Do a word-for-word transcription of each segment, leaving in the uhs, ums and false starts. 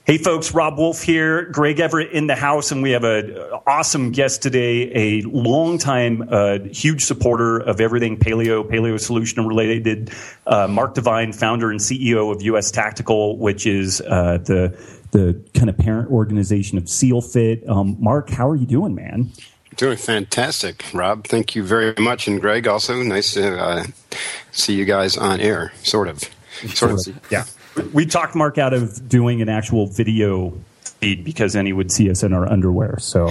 Hey, folks, Robb Wolf here, Greg Everett in the house, and we have an awesome guest today, a longtime, uh, huge supporter of everything paleo, paleo solution related, uh, Mark Divine, founder and C E O of U S Tactical, which is uh, the the kind of parent organization of SEALFIT. Um, Mark, how are you doing, man? Doing fantastic, Rob. Thank you very much, and Greg, also nice to uh, see you guys on air, sort of. Sort of, yeah. We talked Mark out of doing an actual video feed because then he would see us in our underwear. So,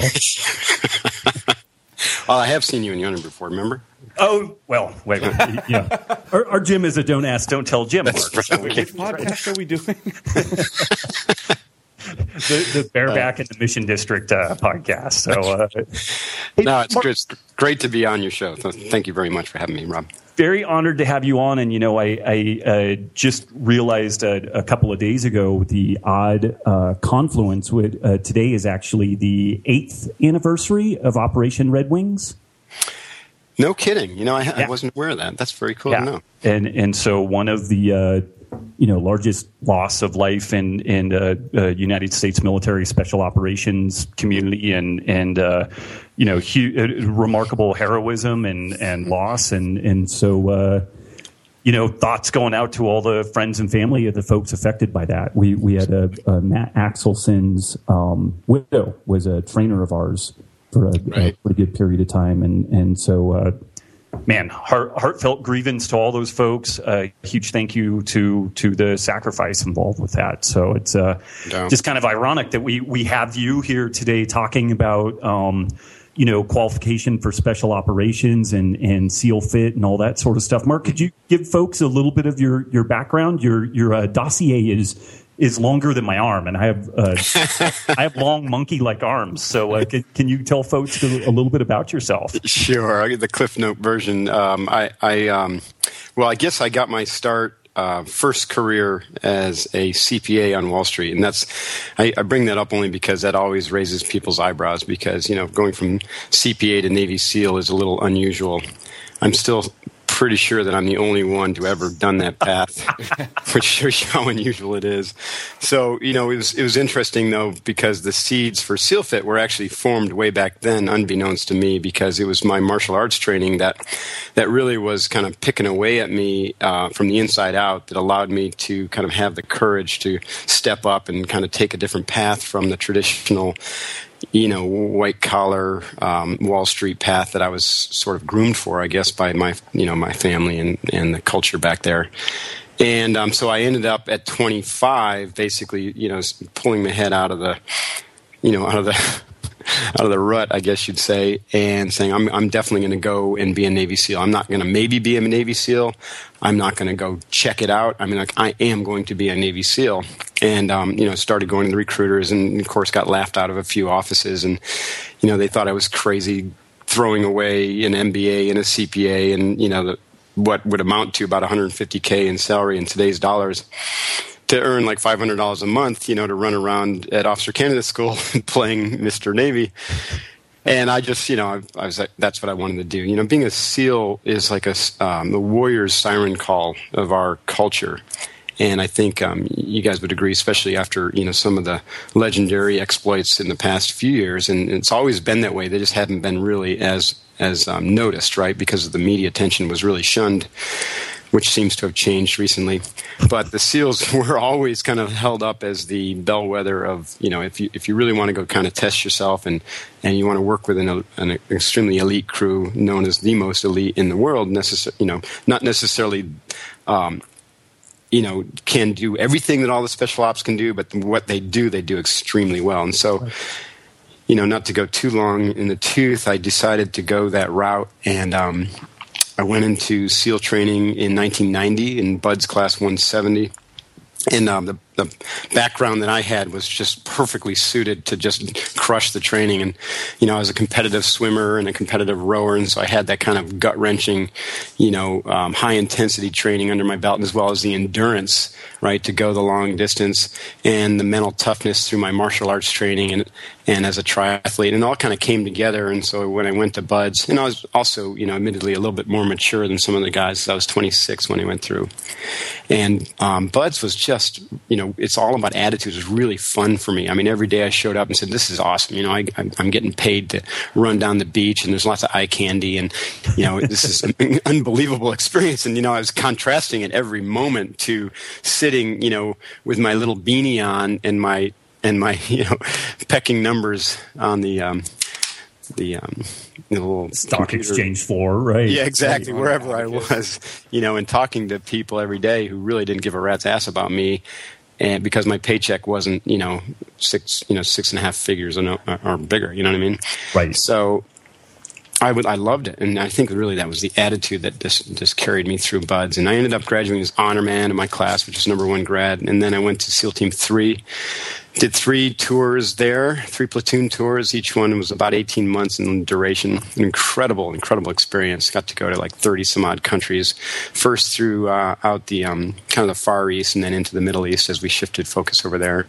well, I have seen you in your underwear before. Remember? Oh well, wait, wait yeah. Our, our gym is a don't ask, don't tell gym. That's Mark, right. So Which podcast are we doing? the, the Bareback uh, in the Mission District uh, podcast. So, uh, hey, no, it's, Mark, it's great to be on your show. Thank you very much for having me, Rob. Very honored to have you on. And, you know, I, I uh, just realized uh, a couple of days ago the odd uh, confluence with uh, today is actually the eighth anniversary of Operation Red Wings. No kidding. You know, I, yeah. I wasn't aware of that. That's very cool yeah. to know. And, and so one of the, uh, you know, largest loss of life in, in uh, uh, United States military special operations community and, and uh, you know, hu- remarkable heroism and, and loss. And, and so, uh, you know, thoughts going out to all the friends and family of the folks affected by that. We we had a, a Matt Axelson's um, widow was a trainer of ours for a, right. a pretty good period of time. And, and so, uh, man, heart, heartfelt grievance to all those folks. Uh, huge thank you to to the sacrifice involved with that. So it's uh, yeah. just kind of ironic that we we have you here today talking about um, you know qualification for special operations and and SEALFIT and all that sort of stuff. Mark, could you give folks a little bit of your your background? Your your uh, dossier is. is longer than my arm, and I have uh, I have long monkey-like arms. So, uh, can, can you tell folks a, a little bit about yourself? Sure, I'll get the Cliff Note version. Um, I, I um, well, I guess I got my start uh, first career as a C P A on Wall Street, and that's I, I bring that up only because that always raises people's eyebrows because you know going from C P A to Navy SEAL is a little unusual. I'm still pretty sure that I'm the only one to ever done that path, which shows you how unusual it is. So, you know, it was it was interesting though because the seeds for SEALFIT were actually formed way back then, unbeknownst to me, because it was my martial arts training that that really was kind of picking away at me uh, from the inside out that allowed me to kind of have the courage to step up and kind of take a different path from the traditional, you know, white collar um, Wall Street path that I was sort of groomed for, I guess, by my, you know, my family and, and the culture back there. And um, so I ended up at twenty-five, basically, you know, pulling my head out of the, you know, out of the, out of the rut, I guess you'd say, and saying, I'm, I'm definitely going to go and be a Navy SEAL. I'm not going to maybe be a Navy SEAL. I'm not going to go check it out. I mean, like, I am going to be a Navy SEAL. And, um, you know, started going to the recruiters and, of course, got laughed out of a few offices. And, you know, they thought I was crazy throwing away an M B A and a C P A and, you know, the, what would amount to about one hundred fifty K in salary in today's dollars to earn like five hundred dollars a month, you know, to run around at Officer Candidate School playing Mister Navy. And I just, you know, I, I was like, that's what I wanted to do. You know, being a SEAL is like a, um, the warrior's siren call of our culture. And I think um, you guys would agree, especially after, you know, some of the legendary exploits in the past few years. And it's always been that way. They just haven't been really as, as um, noticed, right? Because the media attention was really shunned, which seems to have changed recently. But the SEALs were always kind of held up as the bellwether of, you know, if you if you really want to go kind of test yourself and, and you want to work with an, an extremely elite crew known as the most elite in the world, necess- you know, not necessarily, um, you know, can do everything that all the special ops can do, but what they do, they do extremely well. And so, you know, not to go too long in the tooth, I decided to go that route and, um, I went into SEAL training in nineteen ninety in Bud's Class one seventy. And um, the, the background that I had was just perfectly suited to just crush the training. And, you know, I was a competitive swimmer and a competitive rower, and so I had that kind of gut-wrenching, you know, um, high-intensity training under my belt, as well as the endurance, right, to go the long distance, and the mental toughness through my martial arts training. And and as a triathlete, and it all kind of came together. And so when I went to BUD/S, and I was also, you know, admittedly a little bit more mature than some of the guys. I was twenty-six when I went through, and um, BUD/S was just, you know, it's all about attitude. It was really fun for me. I mean, every day I showed up and said, "This is awesome." You know, I, I'm getting paid to run down the beach, and there's lots of eye candy, and you know, this is an unbelievable experience. And you know, I was contrasting it every moment to sitting, you know, with my little beanie on and my and my you know pecking numbers on the um, the um, the little stock computer. exchange floor, right? Yeah, exactly. Wherever I was, you know, and talking to people every day who really didn't give a rat's ass about me, and because my paycheck wasn't, you know, six, you know, six and a half figures or, no, or bigger. You know what I mean? Right. So I would, I loved it, and I think really that was the attitude that just just carried me through BUD/S. And I ended up graduating as honor man in my class, which is number one grad. And then I went to SEAL Team Three, did three tours there, three platoon tours. Each one was about eighteen months in duration. An incredible, incredible experience. Got to go to like thirty some odd countries. First through uh, out the um, kind of the Far East, and then into the Middle East as we shifted focus over there.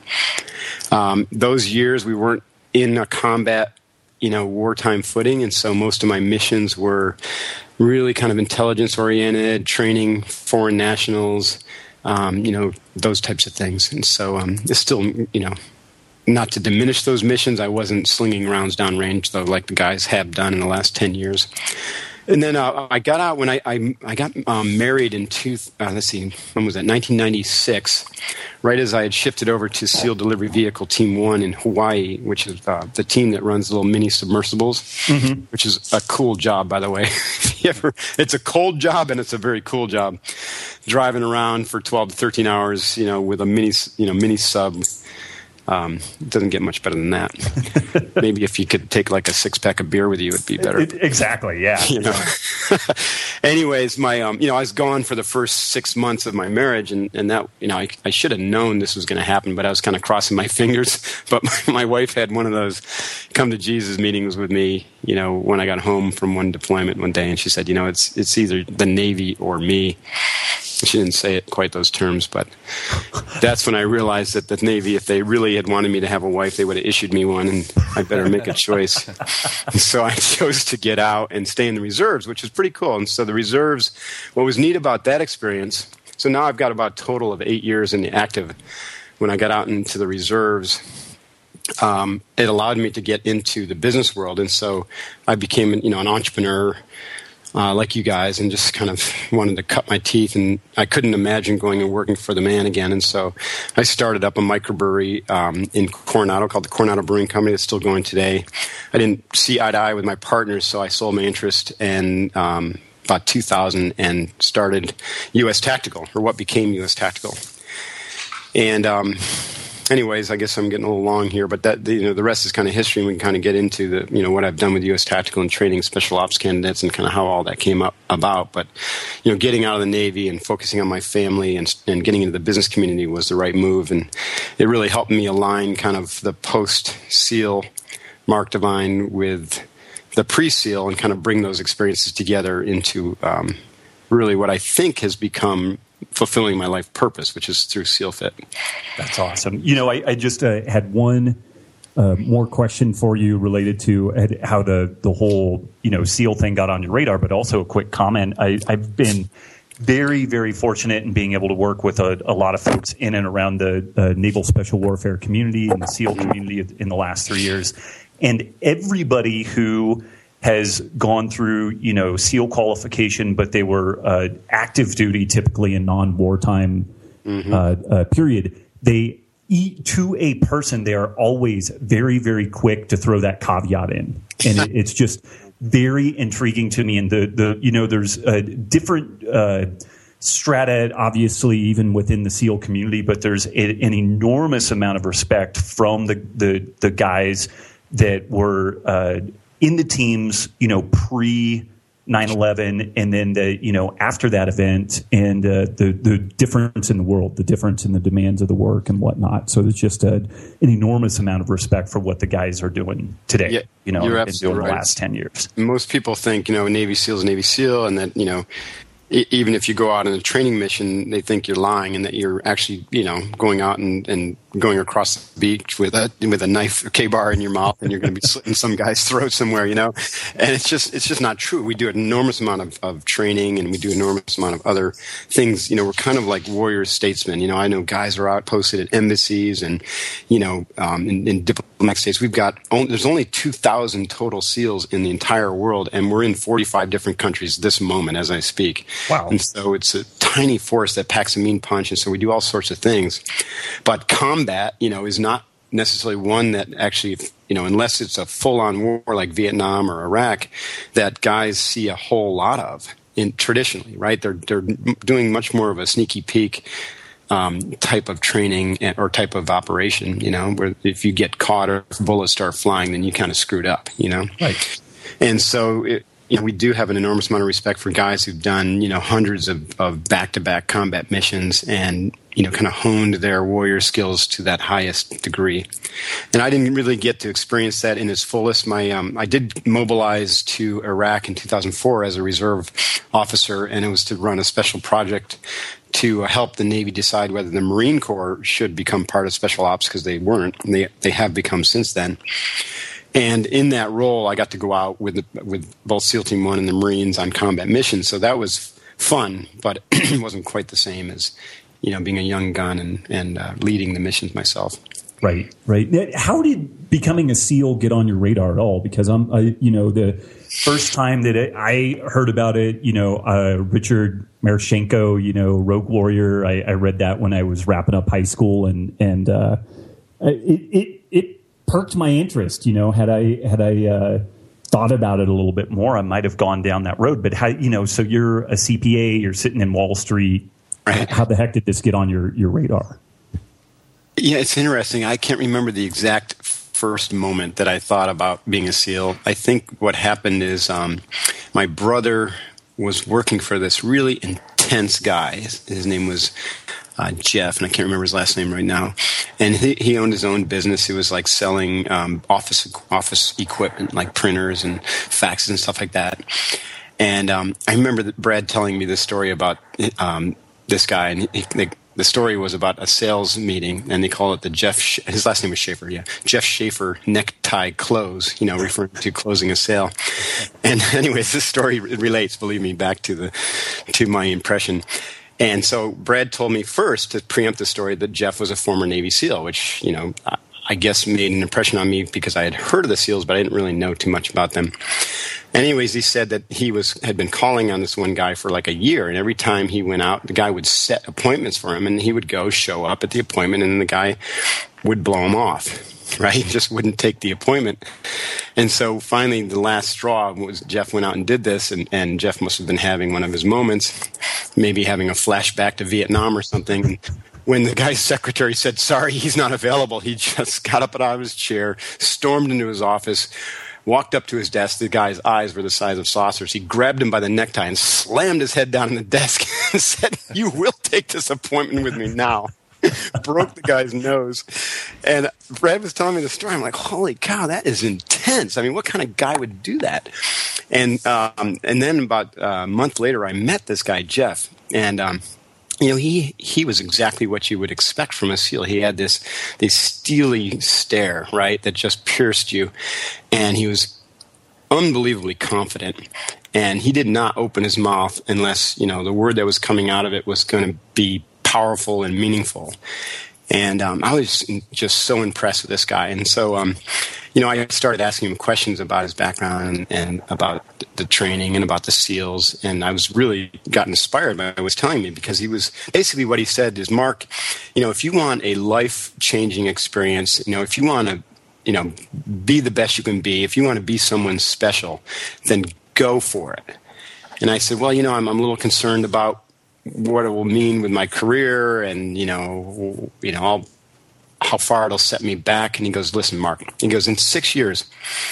Um, those years we weren't in a combat, you know, wartime footing, and so most of my missions were really kind of intelligence oriented, training foreign nationals, um, you know, those types of things. And so um, it's still, you know, not to diminish those missions. I wasn't slinging rounds downrange, though, like the guys have done in the last ten years. And then uh, I got out when I I, I got um, married in two. Uh, let's see, when was that? nineteen ninety-six, right as I had shifted over to SEAL Delivery Vehicle Team One in Hawaii, which is uh, the team that runs little mini submersibles, mm-hmm. which is a cool job, by the way. If you ever, it's a cold job and it's a very cool job. Driving around for twelve to thirteen hours, you know, with a mini, you know, mini sub. Um, it doesn't get much better than that. Maybe if you could take like a six pack of beer with you, it'd be better. It, exactly. Yeah. You know. Anyways, my um, you know, I was gone for the first six months of my marriage, and, and that, you know, I, I should have known this was going to happen, but I was kind of crossing my fingers. But my, my wife had one of those come to Jesus meetings with me, you know, when I got home from one deployment one day, and she said, you know, it's it's either the Navy or me. She didn't say it quite those terms, but that's when I realized that the Navy, if they really had wanted me to have a wife, they would have issued me one, and I better make a choice. And so I chose to get out and stay in the reserves, which was pretty cool. And so the reserves, what was neat about that experience, so now I've got about a total of eight years in the active. When I got out into the reserves, um, it allowed me to get into the business world. And so I became, you know, an entrepreneur, Uh, like you guys, and just kind of wanted to cut my teeth, and I couldn't imagine going and working for the man again. And so I started up a microbrewery um, in Coronado called the Coronado Brewing Company. That's still going today. I didn't see eye to eye with my partners, so I sold my interest in um, about two thousand and started U S Tactical, or what became U S Tactical. And um, anyways, I guess I'm getting a little long here, but that, you know, the rest is kind of history, and we can kind of get into the, you know, what I've done with U S Tactical and training special ops candidates and kind of how all that came up about. But, you know, getting out of the Navy and focusing on my family and, and getting into the business community was the right move, and it really helped me align kind of the post-SEAL Mark Divine with the pre-SEAL and kind of bring those experiences together into um, really what I think has become fulfilling my life purpose, which is through SEALFIT. That's awesome. You know, I, I just uh, had one uh, more question for you related to how the, the whole, you know, SEAL thing got on your radar, but also a quick comment. I, I've been very, very fortunate in being able to work with a, a lot of folks in and around the uh, Naval Special Warfare community and the SEAL community in the last three years. And everybody who has gone through, you know, SEAL qualification, but they were uh, active duty, typically in non-wartime mm-hmm. uh, uh, period. They eat to a person. They are always very, very quick to throw that caveat in, and it, it's just very intriguing to me. And the the you know, there's a different uh, strata, obviously, even within the SEAL community, but there's a, an enormous amount of respect from the the, the guys that were uh, in the teams, you know, pre nine eleven, and then the, you know, after that event, and uh, the the difference in the world, the difference in the demands of the work and whatnot. So there's just a, an enormous amount of respect for what the guys are doing today. Yeah, you know, you're and doing right. the last ten years. Most people think, you know, Navy SEAL is Navy SEAL, and that, you know, even if you go out on a training mission, they think you're lying and that you're actually, you know, going out and, and going across the beach with a with a knife K-bar in your mouth and you're going to be slitting some guy's throat somewhere, you know. And it's just it's just not true. We do an enormous amount of, of training and we do an enormous amount of other things. You know, we're kind of like warrior statesmen. You know, I know guys are out posted at embassies and, you know, um, in, in diplomatic states. We've got only, there's only two thousand total SEALs in the entire world, and we're in forty-five different countries this moment as I speak. Wow! And so it's a tiny force that packs a mean punch, and so we do all sorts of things. But combat, you know, is not necessarily one that actually, you know, unless it's a full-on war like Vietnam or Iraq, that guys see a whole lot of in traditionally, right? They're they're doing much more of a sneaky peek um, type of training or type of operation, you know, where if you get caught or if bullets start flying, then you kind of screwed up, you know? Right. And so, it, you know, we do have an enormous amount of respect for guys who've done, you know, hundreds of, of back-to-back combat missions and, you know, kind of honed their warrior skills to that highest degree. And I didn't really get to experience that in its fullest. My, um, I did mobilize to Iraq in two thousand four as a reserve officer, and it was to run a special project to help the Navy decide whether the Marine Corps should become part of Special Ops, because they weren't. And they, they have become since then. And in that role, I got to go out with the, with both SEAL Team One and the Marines on combat missions. So that was fun, but it wasn't quite the same as, you know, being a young gun and, and uh, leading the missions myself. Right, right. How did becoming a SEAL get on your radar at all? Because I'm, I, you know, the first time that it, I heard about it, you know, uh, Richard Marashenko, you know, Rogue Warrior. I, I read that when I was wrapping up high school, and and uh, it it it perked my interest. You know, had I had I uh, thought about it a little bit more, I might have gone down that road. But how, you know, so you're a C P A, you're sitting in Wall Street. Right. How the heck did this get on your, your radar? Yeah, it's interesting. I can't remember the exact first moment that I thought about being a SEAL. I think what happened is um, my brother was working for this really intense guy. His, his name was uh, Jeff, and I can't remember his last name right now. And he, he owned his own business. He was like selling um, office office equipment, like printers and faxes and stuff like that. And um, I remember that Brad telling me this story about um, this guy, and he, they, the story was about a sales meeting, and they call it the Jeff, Sh- his last name was Schaefer, yeah, Jeff Schaefer necktie close, you know, referring to closing a sale. And anyways, this story relates, believe me, back to the, to my impression. And so Brad told me first, to preempt the story, that Jeff was a former Navy SEAL, which, you know, I, I guess made an impression on me because I had heard of the SEALs, but I didn't really know too much about them. Anyways, he said that he was had been calling on this one guy for like a year, and every time he went out, the guy would set appointments for him, and he would go show up at the appointment, and then the guy would blow him off, right? He just wouldn't take the appointment. And so finally, the last straw was Jeff went out and did this, and, and Jeff must have been having one of his moments, maybe having a flashback to Vietnam or something. When the guy's secretary said, sorry, he's not available, he just got up out of his chair, stormed into his office, walked up to his desk. The guy's eyes were the size of saucers. He grabbed him by the necktie and slammed his head down on the desk and said, you will take this appointment with me now. Broke the guy's nose. And Brad was telling me the story. I'm like, holy cow, that is intense. I mean, what kind of guy would do that? And um, and then about a month later, I met this guy, Jeff. And um, you know, he he was exactly what you would expect from a SEAL. He had this this steely stare, right, that just pierced you, and he was unbelievably confident. And he did not open his mouth unless, you know, the word that was coming out of it was going to be powerful and meaningful. And um, I was just so impressed with this guy. And so, um, you know, I started asking him questions about his background and, and about the training and about the SEALs. And I was really got inspired by what he was telling me, because he was basically what he said is, Mark, you know, if you want a life-changing experience, you know, if you want to, you know, be the best you can be, if you want to be someone special, then go for it. And I said, well, you know, I'm, I'm a little concerned about what it will mean with my career, and you know, you know, I'll, how far it'll set me back. And he goes, "Listen, Mark." He goes, "In six years,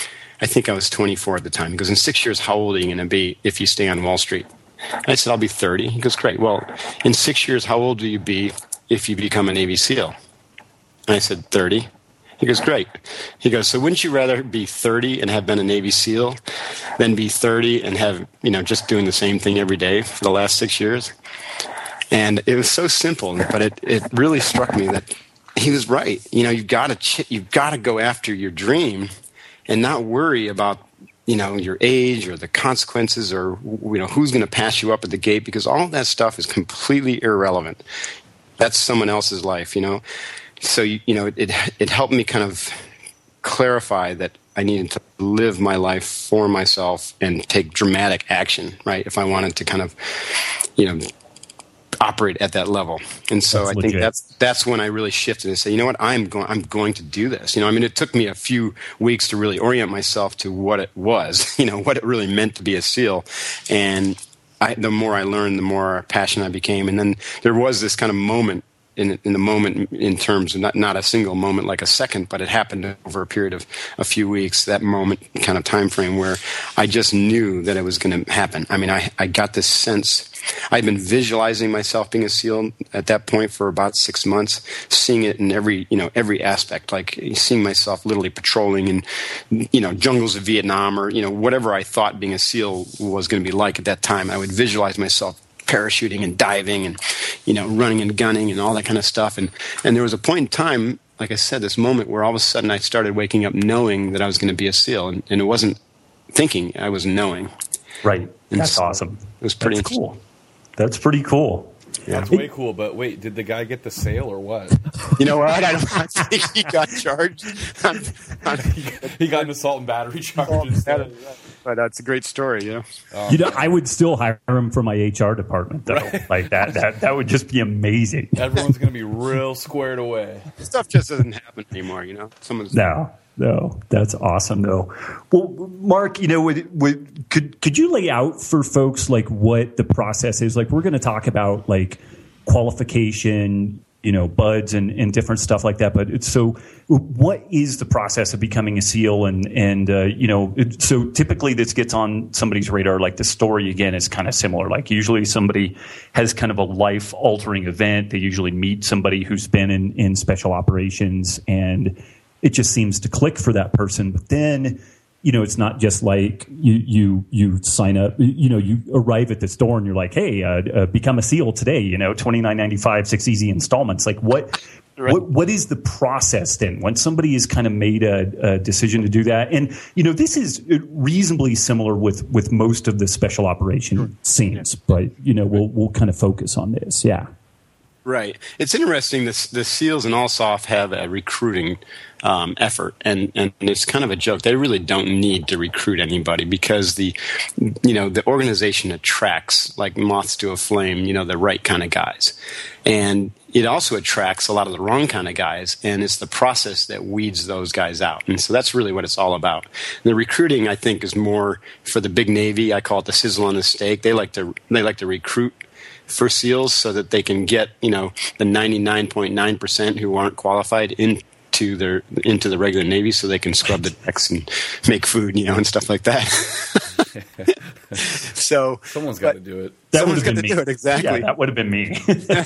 I think I was twenty-four at the time. He goes, in six years, how old are you going to be if you stay on Wall Street?" And I said, "I'll be thirty." He goes, "Great. Well, in six years, how old will you be if you become a Navy SEAL?" And I said, thirty. He goes, "Great." He goes, "So wouldn't you rather be thirty and have been a Navy SEAL than be thirty and have, you know, just doing the same thing every day for the last six years?" And it was so simple, but it, it really struck me that he was right. You know, you've got to ch- you've got to go after your dream, and not worry about, you know, your age or the consequences or, you know, who's going to pass you up at the gate, because all of that stuff is completely irrelevant. That's someone else's life, you know. So you, you know, it it helped me kind of clarify that I needed to live my life for myself and take dramatic action, right? If I wanted to kind of, you know, operate at that level. And so that's I legit. think that's that's when I really shifted and said, you know what, I'm going I'm going to do this. You know, I mean, it took me a few weeks to really orient myself to what it was, you know, what it really meant to be a SEAL. And I, the more I learned, the more passionate I became. And then there was this kind of moment in in the moment, in terms of not, not a single moment like a second, but it happened over a period of a few weeks, that moment kind of time frame where I just knew that it was going to happen. I mean, I, I got this sense. I'd been visualizing myself being a SEAL at that point for about six months, seeing it in every, you know, every aspect, like seeing myself literally patrolling in, you know, jungles of Vietnam, or, you know, whatever I thought being a SEAL was going to be like at that time. I would visualize myself parachuting and diving and, you know, running and gunning and all that kind of stuff. And, and there was a point in time, like I said, this moment where all of a sudden I started waking up knowing that I was going to be a SEAL. And, and it wasn't thinking, I was knowing. Right. And That's so awesome. It was pretty That's cool. That's pretty cool. Yeah. That's way cool, but wait, did the guy get the sale or what? You know what? I don't I think he got charged. On, on, he got an assault and battery charge instead. But that's a great story, you know. Um, you know, I would still hire him for my H R department, though. Right. Like that, that, that would just be amazing. Everyone's going to be real squared away. Stuff just doesn't happen anymore, you know. Someone's no, no, that's awesome, though. Well, Mark, you know, would, would, could could you lay out for folks like what the process is? Like, we're going to talk about like qualification, you know, buds and, and different stuff like that. But it's, so what is the process of becoming a SEAL? And, and uh, you know, it, so typically this gets on somebody's radar. Like the story, again, is kind of similar. Like usually somebody has kind of a life-altering event. They usually meet somebody who's been in, in special operations, and it just seems to click for that person. But then, you know, it's not just like you you you sign up, you know, you arrive at this door and you're like, hey, uh, uh, become a SEAL today, you know, twenty-nine ninety-five, six easy installments. Like what, right. what what is the process then when somebody has kind of made a, a decision to do that? And, you know, this is reasonably similar with, with most of the special operation sure. scenes, yeah. but, you know, we'll we'll kind of focus on this. Yeah. Right. It's interesting. The, the SEALs and ALSOF have a recruiting um, effort, and, and it's kind of a joke. They really don't need to recruit anybody because the, you know, the organization attracts like moths to a flame, you know, the right kind of guys, and it also attracts a lot of the wrong kind of guys, and it's the process that weeds those guys out. And so that's really what it's all about. The recruiting, I think, is more for the big Navy. I call it the sizzle on the steak. They like to they like to recruit for SEALs so that they can get, you know, the ninety-nine point nine percent who aren't qualified into their into the regular Navy so they can scrub the decks and make food, you know, and stuff like that. So someone's got to do it. That would have been me. Do it, exactly. Yeah, that would have been me.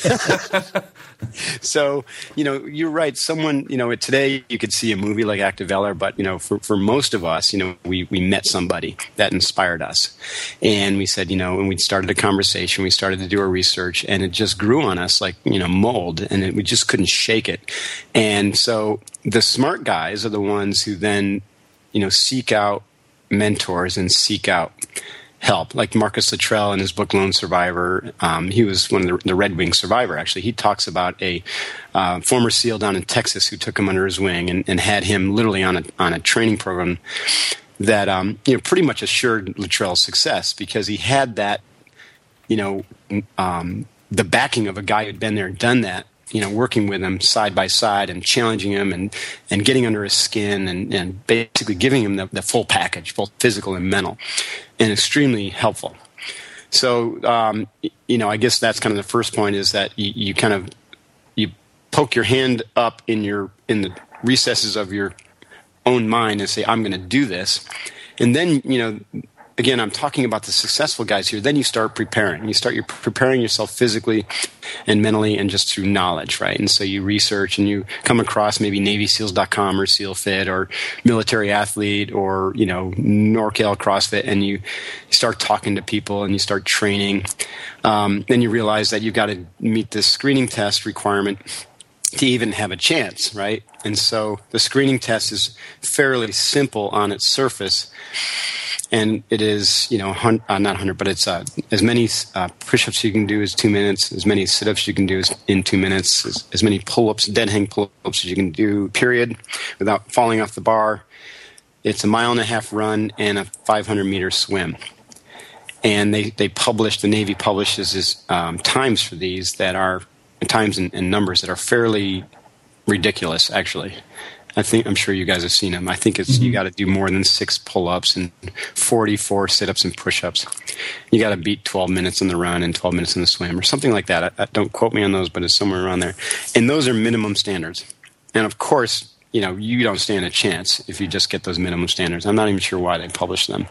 So, you know, you're right. Someone, you know, today you could see a movie like Act of Valor, but, you know, for, for most of us, you know, we, we met somebody that inspired us. And we said, you know, and we started a conversation, we started to do our research, and it just grew on us like, you know, mold, and it, we just couldn't shake it. And so the smart guys are the ones who then, you know, seek out mentors and seek out help, like Marcus Luttrell in his book Lone Survivor. Um, he was one of the, the Red Wing survivor, actually. He talks about a uh, former SEAL down in Texas who took him under his wing and, and had him literally on a on a training program that um, you know pretty much assured Luttrell's success because he had that, you know, um, the backing of a guy who'd been there and done that, you know, working with him side by side and challenging him and, and getting under his skin and, and basically giving him the, the full package, both physical and mental, and extremely helpful. So, um, you know, I guess that's kind of the first point is that you, you kind of, you poke your hand up in your, in the recesses of your own mind and say, I'm going to do this. And then, you know, again, I'm talking about the successful guys here. Then you start preparing. You start you're preparing yourself physically and mentally and just through knowledge, right? And so you research and you come across maybe Navy Seals dot com or SEALFit or Military Athlete or, you know, NorCal CrossFit, and you start talking to people and you start training. Um, then you realize that you've got to meet this screening test requirement to even have a chance, right? And so the screening test is fairly simple on its surface, and it is, you know, hun- uh, not one hundred, but it's uh, as many uh, push-ups you can do as two minutes, as many sit-ups you can do as, in two minutes, as, as many pull-ups, dead hang pull-ups as you can do, period, without falling off the bar. It's a mile and a half run and a five hundred meter swim. And they, they publish, the Navy publishes this, um, times for these that are times and, and numbers that are fairly ridiculous, actually. I think I'm sure you guys have seen them. I think it's mm-hmm. you got to do more than six pull-ups and forty-four sit-ups and push-ups. You got to beat twelve minutes in the run and twelve minutes in the swim, or something like that. I, I, don't quote me on those, but it's somewhere around there. And those are minimum standards. And of course, you know, you don't stand a chance if you just get those minimum standards. I'm not even sure why they publish them.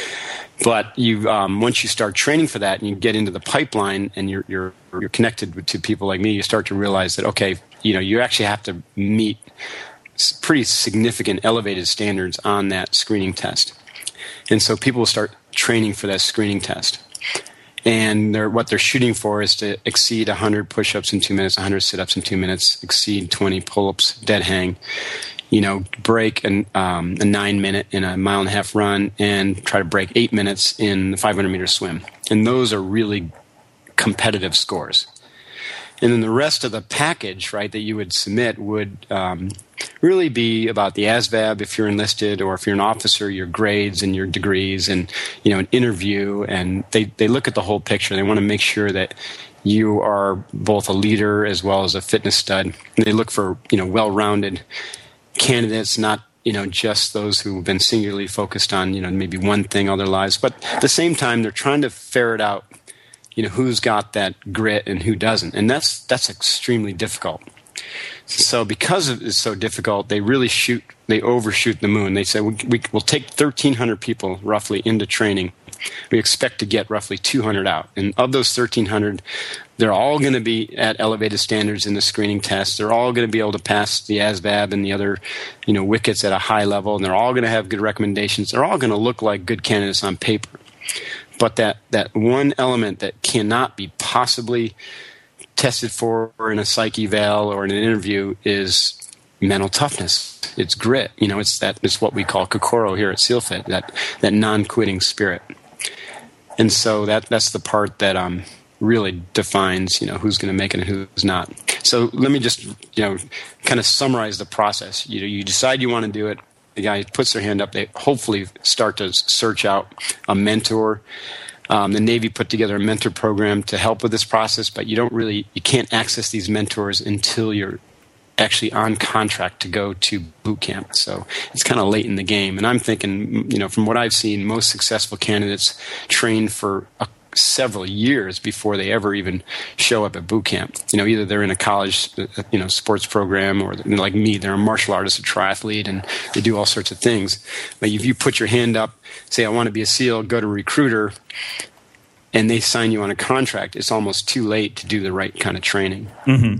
But you, um, once you start training for that and you get into the pipeline and you're you're you're connected to people like me, you start to realize that, okay, you know, you actually have to meet pretty significant elevated standards on that screening test. And so people will start training for that screening test. And they're, what they're shooting for is to exceed one hundred push-ups in two minutes, one hundred sit-ups in two minutes, exceed twenty pull-ups, dead hang, you know, break an, um, a nine minute in a mile and a half run, and try to break eight minutes in the five hundred meter swim. And those are really competitive scores. And then the rest of the package, right, that you would submit would um, really be about the A S V A B if you're enlisted, or if you're an officer, your grades and your degrees, and, you know, an interview. And they, they look at the whole picture. They want to make sure that you are both a leader as well as a fitness stud. And they look for, you know, well-rounded candidates, not, you know, just those who have been singularly focused on, you know, maybe one thing all their lives. But at the same time, they're trying to ferret out, you know, who's got that grit and who doesn't. And that's that's extremely difficult. So because it's so difficult, they really shoot, they overshoot the moon. They say, we, we, we'll take thirteen hundred people roughly into training. We expect to get roughly two hundred out. And of those thirteen hundred, they're all going to be at elevated standards in the screening test. They're all going to be able to pass the A S V A B and the other, you know, wickets at a high level. And they're all going to have good recommendations. They're all going to look like good candidates on paper. But that, that one element that cannot be possibly tested for in a psych eval or in an interview is mental toughness. It's grit. You know, it's that. It's what we call kokoro here at SEALFIT, that that non-quitting spirit. And so that that's the part that um really defines, you know, who's going to make it and who's not. So let me just, you know, kind of summarize the process. You know, you decide you want to do it. The guy puts their hand up. They hopefully start to search out a mentor. Um, the Navy put together a mentor program to help with this process, but you don't really, you can't access these mentors until you're actually on contract to go to boot camp. So it's kind of late in the game. And I'm thinking, you know, from what I've seen, most successful candidates train for a several years before they ever even show up at boot camp. You know, either they're in a college, you know, sports program, or like me, they're a martial artist, a triathlete, and they do all sorts of things. But if you put your hand up, say, I want to be a SEAL, go to Recruiter, and they sign you on a contract, it's almost too late to do the right kind of training. Mm-hmm.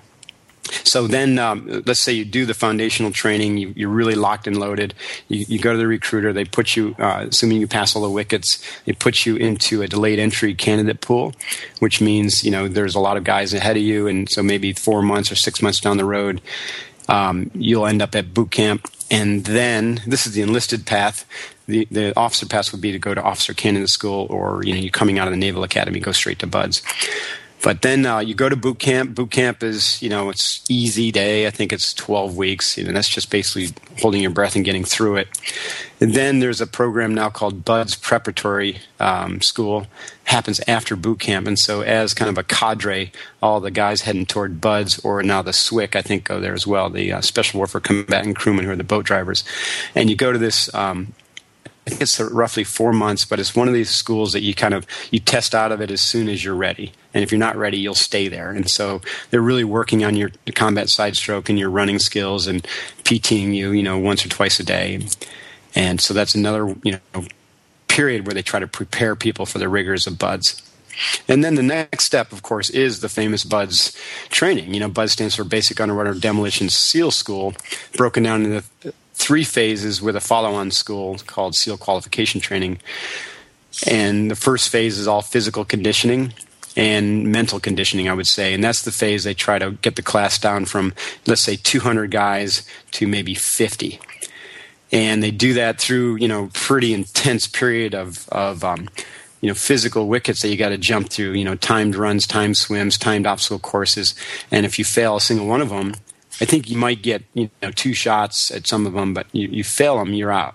So then, um, let's say you do the foundational training, you, you're really locked and loaded. You, you go to the Recruiter, they put you, uh, assuming you pass all the wickets, they put you into a delayed entry candidate pool, which means, you know, there's a lot of guys ahead of you, and so maybe four months or six months down the road, um, you'll end up at boot camp. And then, this is the enlisted path. The, the officer path would be to go to officer candidate school, or, you know, you're coming out of the Naval Academy, go straight to BUD/S. But then uh, you go to boot camp. Boot camp is, you know, it's easy day. I think it's twelve weeks. You know, that's just basically holding your breath and getting through it. And then there's a program now called BUD/S Preparatory um, School. Happens after boot camp. And so as kind of a cadre, all the guys heading toward BUD/S, or now the S W C, I think, go there as well, the uh, Special Warfare Combatant Crewmen, who are the boat drivers. And you go to this um, I think it's roughly four months, but it's one of these schools that you kind of, you test out of it as soon as you're ready. And if you're not ready, you'll stay there. And so they're really working on your combat side stroke and your running skills and PTing you, you know, once or twice a day. And so that's another, you know, period where they try to prepare people for the rigors of BUD/S. And then the next step, of course, is the famous BUD/S training. You know, BUD/S stands for Basic Underwater Demolition SEAL School, broken down into three phases with a follow-on school called SEAL Qualification Training. And the first phase is all physical conditioning. and mental conditioning, I would say. And that's the phase they try to get the class down from, let's say, two hundred guys to maybe fifty. And they do that through, you know, pretty intense period of, of um, you know, physical wickets that you got to jump through, you know, timed runs, timed swims, timed obstacle courses. And if you fail a single one of them, I think you might get, you know, two shots at some of them, but you, you fail them, you're out.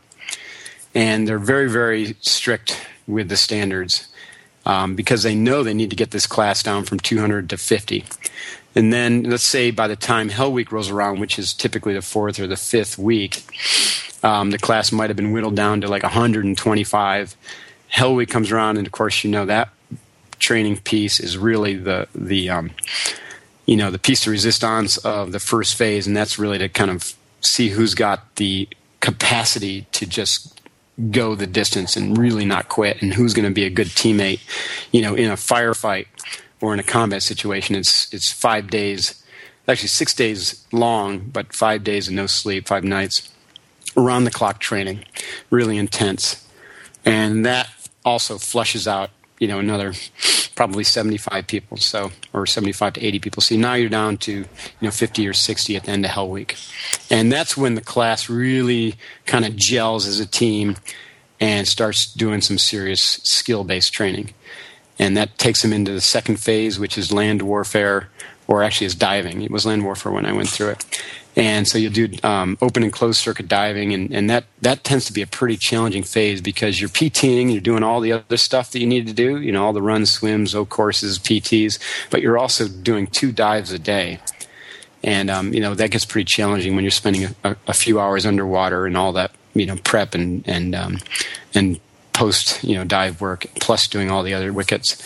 And they're very, very strict with the standards um, because they know they need to get this class down from two hundred to fifty. And then let's say by the time Hell Week rolls around, which is typically the fourth or the fifth week, um, the class might have been whittled down to like one hundred twenty-five. Hell Week comes around, and of course, you know, that training piece is really the the um, you know, the piece de resistance of the first phase, and that's really to kind of see who's got the capacity to just go the distance and really not quit, and who's going to be a good teammate, you know, in a firefight or in a combat situation. It's it's five days, actually six days long, but five days of no sleep, five nights, around the clock training, really intense, and that also flushes out, you know, another probably seventy-five people, so or seventy-five to eighty people. So now you're down to, you know, fifty or sixty at the end of Hell Week, and that's when the class really kind of gels as a team and starts doing some serious skill-based training. And that takes them into the second phase, which is land warfare, or actually is diving. It was land warfare when I went through it. And so you'll do um, open and closed circuit diving, and, and that, that tends to be a pretty challenging phase because you're PTing, you're doing all the other stuff that you need to do, you know, all the runs, swims, O courses, P Ts, but you're also doing two dives a day. And, um, you know, that gets pretty challenging when you're spending a, a few hours underwater and all that, you know, prep and, and, um, and post, you know, dive work, plus doing all the other wickets.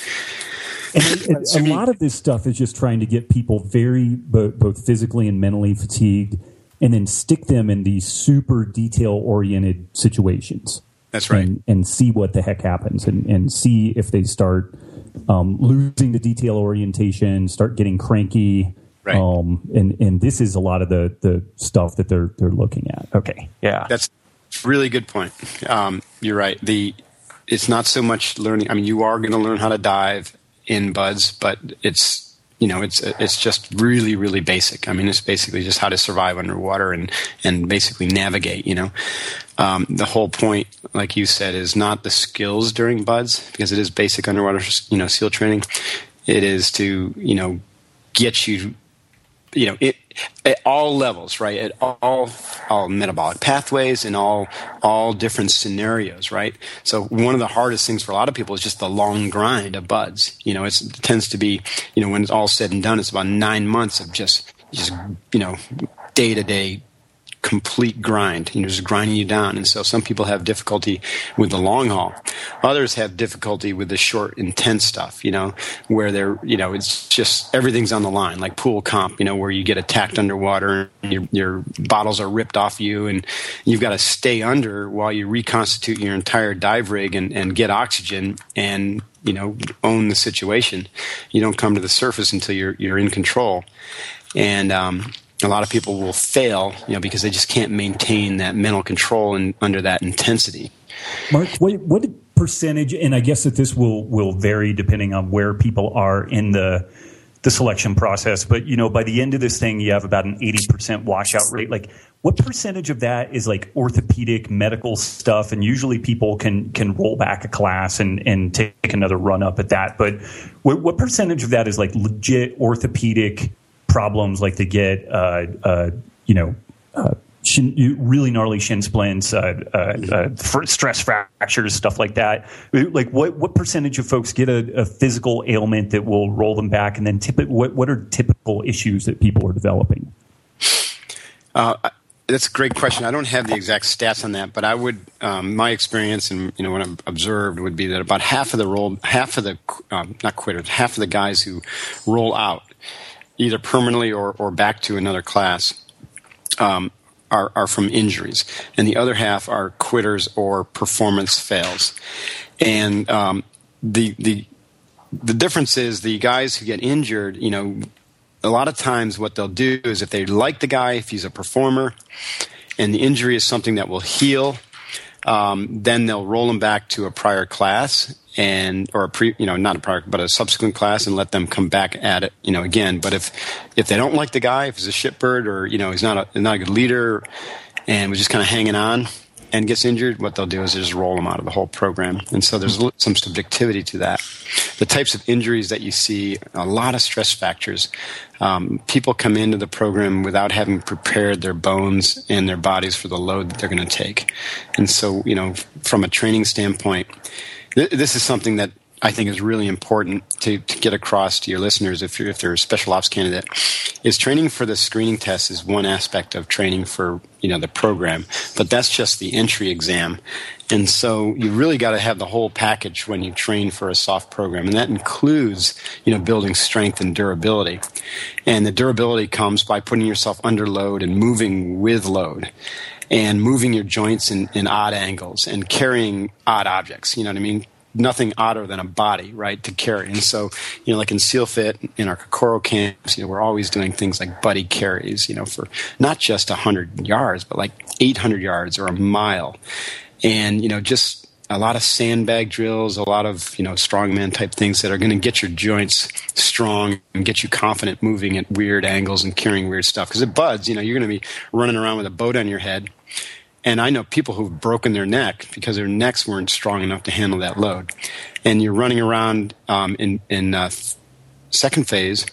And a, a lot of this stuff is just trying to get people very both, both physically and mentally fatigued, and then stick them in these super detail-oriented situations. That's right. And, and see what the heck happens, and, and see if they start um, losing the detail orientation, start getting cranky. Right. Um, and, and this is a lot of the, the stuff that they're they're looking at. Okay. Yeah. That's a really good point. Um, you're right. The it's not so much learning. I mean, you are going to learn how to dive in BUD/S, but it's, you know, it's it's just really, really basic. I mean, it's basically just how to survive underwater and, and basically navigate, you know. Um, the whole point, like you said, is not the skills during BUD/S, because it is basic underwater, you know, SEAL training. It is to, you know, get you, you know, it at all levels, right? At all all metabolic pathways and all all different scenarios, right? So one of the hardest things for a lot of people is just the long grind of BUD/S. You know, it's, it tends to be, you know, when it's all said and done, it's about nine months of just just you know, day to day complete grind, you know, just grinding you down. And so some people have difficulty with the long haul. Others have difficulty with the short, intense stuff, you know, where they're, you know, it's just everything's on the line, like pool comp, you know, where you get attacked underwater and your, your bottles are ripped off you and you've got to stay under while you reconstitute your entire dive rig and, and get oxygen and, you know, own the situation. You don't come to the surface until you're, you're in control. And, um, a lot of people will fail, you know, because they just can't maintain that mental control and under that intensity. Mark, what, what percentage, and I guess that this will, will vary depending on where people are in the the selection process, but, you know, by the end of this thing, you have about an eighty percent washout rate. Like, what percentage of that is like orthopedic medical stuff? And usually people can can roll back a class and, and take another run up at that. But what, what percentage of that is like legit orthopedic problems, like they get, uh, uh, you know, uh, shin, really gnarly shin splints, uh, uh, uh, stress fractures, stuff like that? Like, what, what percentage of folks get a, a physical ailment that will roll them back? And then tip, what, what are typical issues that people are developing? Uh, that's a great question. I don't have the exact stats on that, but I would, um, my experience and, you know, what I've observed would be that about half of the roll, half of the, um, not quitters, half of the guys who roll out, either permanently or, or back to another class, um, are, are from injuries. And the other half are quitters or performance fails. And um, the, the, the difference is the guys who get injured, you know, a lot of times what they'll do is if they like the guy, if he's a performer, and the injury is something that will heal, um, then they'll roll him back to a prior class and or a pre, you know, not a prior, but a subsequent class, and let them come back at it, you know, again. But if if they don't like the guy, if he's a shitbird, or you know, he's not a not a good leader, and was just kind of hanging on and gets injured, what they'll do is just roll them out of the whole program. And so there's some subjectivity to that. The types of injuries that you see, a lot of stress factors. Um, people come into the program without having prepared their bones and their bodies for the load that they're going to take. And so, you know, from a training standpoint, th- this is something that I think is really important to, to get across to your listeners if you're if they're a special ops candidate, is training for the screening test is one aspect of training for, you know, the program, but that's just the entry exam. And so you really got to have the whole package when you train for a soft program, and that includes, you know, building strength and durability. And the durability comes by putting yourself under load and moving with load, and moving your joints in, in odd angles and carrying odd objects. You know what I mean? Nothing odder than a body, right, to carry. And so, you know, like in SEALFIT, in our Kokoro camps, you know, we're always doing things like buddy carries, you know, for not just one hundred yards, but like eight hundred yards or a mile. And, you know, just a lot of sandbag drills, a lot of, you know, strongman type things that are going to get your joints strong and get you confident moving at weird angles and carrying weird stuff. Because at BUD/S, you know, you're going to be running around with a boat on your head. And I know people who've broken their neck because their necks weren't strong enough to handle that load. And you're running around um, in, in uh, second phase,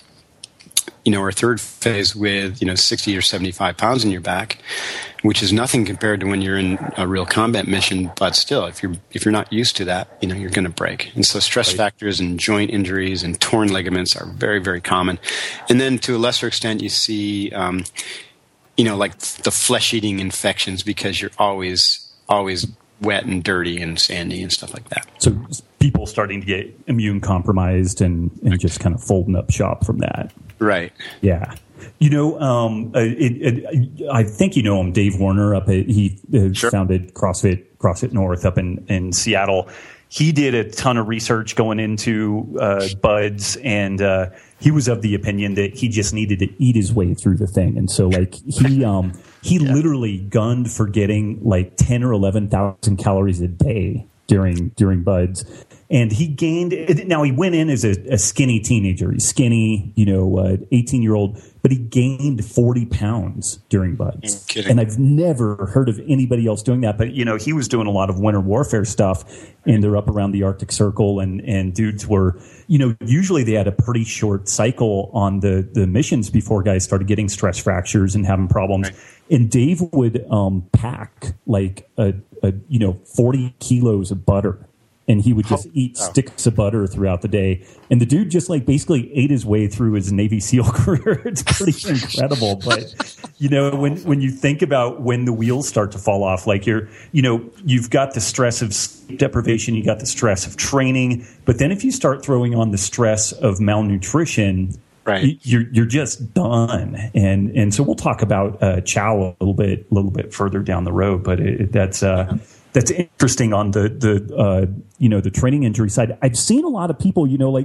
you know, or third phase with, you know, sixty or seventy-five pounds in your back, which is nothing compared to when you're in a real combat mission. But still, if you're if you're not used to that, you know, you're going to break. And so stress factors and joint injuries and torn ligaments are very, very common. And then to a lesser extent, you see um, you know, like the flesh-eating infections because you're always always wet and dirty and sandy and stuff like that. So people starting to get immune compromised and, and just kind of folding up shop from that. Right. Yeah. You know, um, it, it, I think you know him, Dave Warner. Up at, he uh, Sure. founded CrossFit CrossFit North up in, in Seattle. He did a ton of research going into uh, BUD/S, and uh, he was of the opinion that he just needed to eat his way through the thing. And so, like, he um, he yeah. literally gunned for getting like ten or eleven thousand calories a day during during BUD/S. And he gained. Now he went in as a, a skinny teenager. He's skinny, you know, uh, eighteen year old, but he gained forty pounds during BUD/S. And I've never heard of anybody else doing that. But you know, he was doing a lot of winter warfare stuff, and they're up around the Arctic Circle, and and dudes were, you know, usually they had a pretty short cycle on the the missions before guys started getting stress fractures and having problems. Right. And Dave would um, pack like a, a you know forty kilos of butter. And he would just oh, eat oh. sticks of butter throughout the day. And the dude just like basically ate his way through his Navy SEAL career. It's pretty incredible. But, you know, when, when you think about when the wheels start to fall off, like you're, you know, you've got the stress of sleep deprivation, you got the stress of training. But then if you start throwing on the stress of malnutrition, right, you're you're just done. And and so we'll talk about uh, Chow a little bit, a little bit further down the road. But it, that's uh, yeah. That's interesting on the the uh, you know the training injury side. I've seen a lot of people, you know, like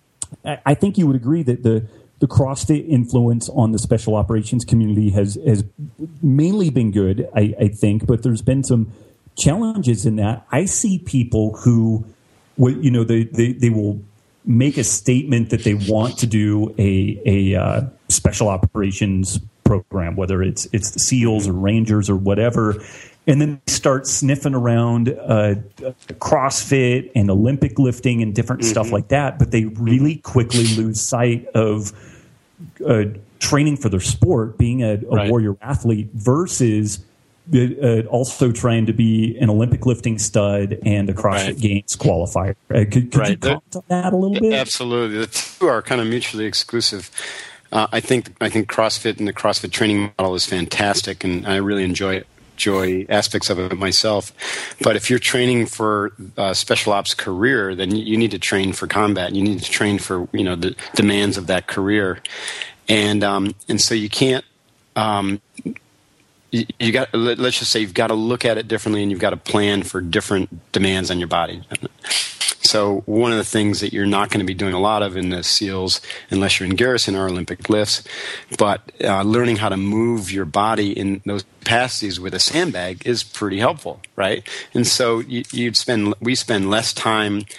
I think you would agree that the the CrossFit influence on the special operations community has has mainly been good, I, I think, but there's been some challenges in that. I see people who, you know, they they, they will make a statement that they want to do a a uh, special operations program, whether it's it's the SEALs or Rangers or whatever. And then they start sniffing around uh, CrossFit and Olympic lifting and different mm-hmm. stuff like that, but they really quickly lose sight of uh, training for their sport, being a, a right. warrior athlete versus uh, also trying to be an Olympic lifting stud and a CrossFit right. Games qualifier. Uh, could could right. you comment on that a little bit? Absolutely. The two are kind of mutually exclusive. Uh, I think I think CrossFit and the CrossFit training model is fantastic, and I really enjoy it. enjoy aspects of it myself. But if you're training for a special ops career, then you need to train for combat. You need to train for, you know, the demands of that career. And um, and so you can't um, you, you got let's just say you've got to look at it differently, and you've got to plan for different demands on your body. So one of the things that you're not going to be doing a lot of in the SEALs, unless you're in garrison, are Olympic lifts. But uh, learning how to move your body in those capacities with a sandbag is pretty helpful, right? And so you, you'd spend we spend less time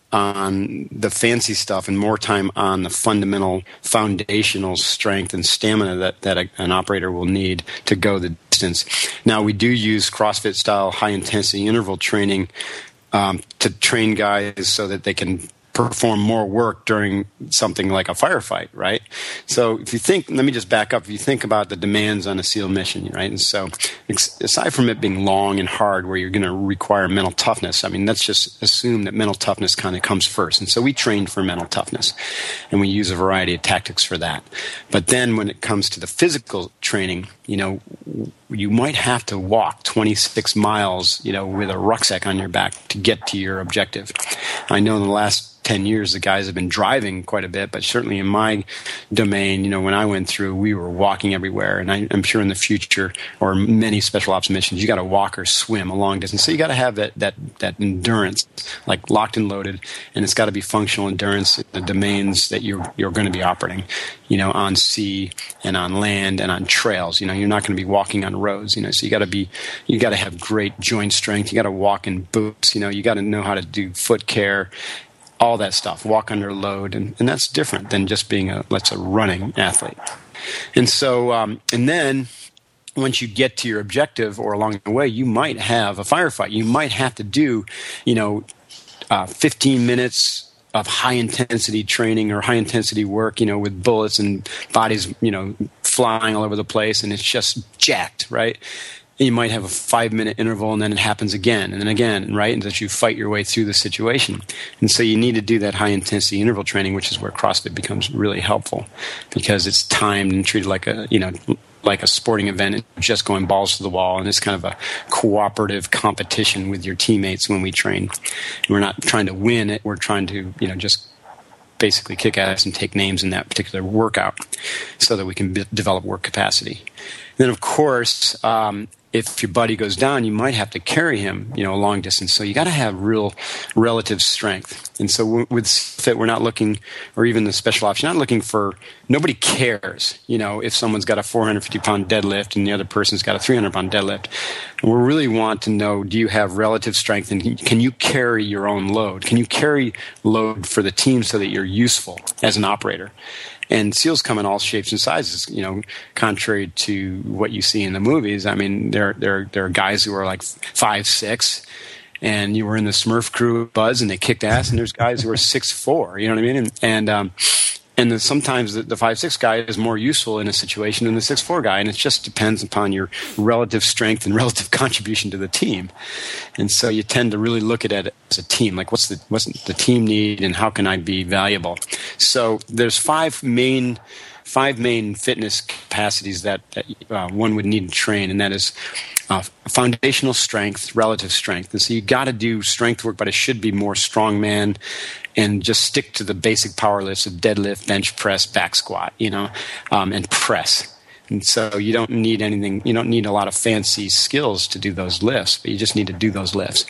on the fancy stuff and more time on the fundamental foundational strength and stamina that, that a, an operator will need to go the distance. Now, we do use CrossFit style high intensity interval training um, to train guys so that they can perform more work during something like a firefight, right? So if you think, let me just back up. If you think about the demands on a SEAL mission, right? And so aside from it being long and hard where you're going to require mental toughness, I mean, let's just assume that mental toughness kind of comes first. And so we train for mental toughness and we use a variety of tactics for that. But then when it comes to the physical training, you know, you might have to walk twenty-six miles, you know, with a rucksack on your back to get to your objective. I know in the last ten years, the guys have been driving quite a bit, but certainly in my domain, you know, when I went through, we were walking everywhere. And I, I'm sure in the future, or many special ops missions, you got to walk or swim a long distance. So you got to have that, that, that endurance, like locked and loaded. And it's got to be functional endurance in the domains that you're, you're going to be operating, you know, on sea and on land and on trails. You know, you're not going to be walking on roads, you know, so you got to be, you got to have great joint strength. You got to walk in boots, you know, you got to know how to do foot care, all that stuff, walk under load, and, and that's different than just being a, let's say, running athlete. And so, um, and then once you get to your objective or along the way, you might have a firefight. You might have to do, you know, uh, fifteen minutes of high intensity training or high intensity work, you know, with bullets and bodies, you know, flying all over the place, and it's just jacked, right? And you might have a five-minute interval, and then it happens again, and then again, right? And that you fight your way through the situation. And so you need to do that high-intensity interval training, which is where CrossFit becomes really helpful because it's timed and treated like a, you know, like a sporting event, and just going balls to the wall, and it's kind of a cooperative competition with your teammates when we train. And we're not trying to win it; we're trying to, you know, just basically kick ass and take names in that particular workout, so that we can b- develop work capacity. And then, of course, um, if your buddy goes down, you might have to carry him, you know, a long distance. So you got to have real relative strength. And so w- with Fit, we're not looking, or even the special ops, you're not looking for, nobody cares, you know, if someone's got a four hundred fifty pound deadlift and the other person's got a three hundred pound deadlift. And we really want to know, do you have relative strength, and can you carry your own load? Can you carry load for the team so that you're useful as an operator? And SEALs come in all shapes and sizes, you know, contrary to what you see in the movies. I mean, there, there, there are guys who are like five, six, and you were in the Smurf crew with Buzz and they kicked ass, and there's guys who are six, four, you know what I mean? And, and, um, and the, sometimes the, the five, six guy is more useful in a situation than the six, four guy. And it just depends upon your relative strength and relative contribution to the team. And so you tend to really look at it as a team. Like, what's the, what's the team need, and how can I be valuable? So there's five main, five main fitness capacities that, that uh, one would need to train. And that is uh, foundational strength, relative strength. And so you got to do strength work, but it should be more strongman, and just stick to the basic power lifts of deadlift, bench press, back squat, you know, um, and press. And so you don't need anything, you don't need a lot of fancy skills to do those lifts, but you just need to do those lifts.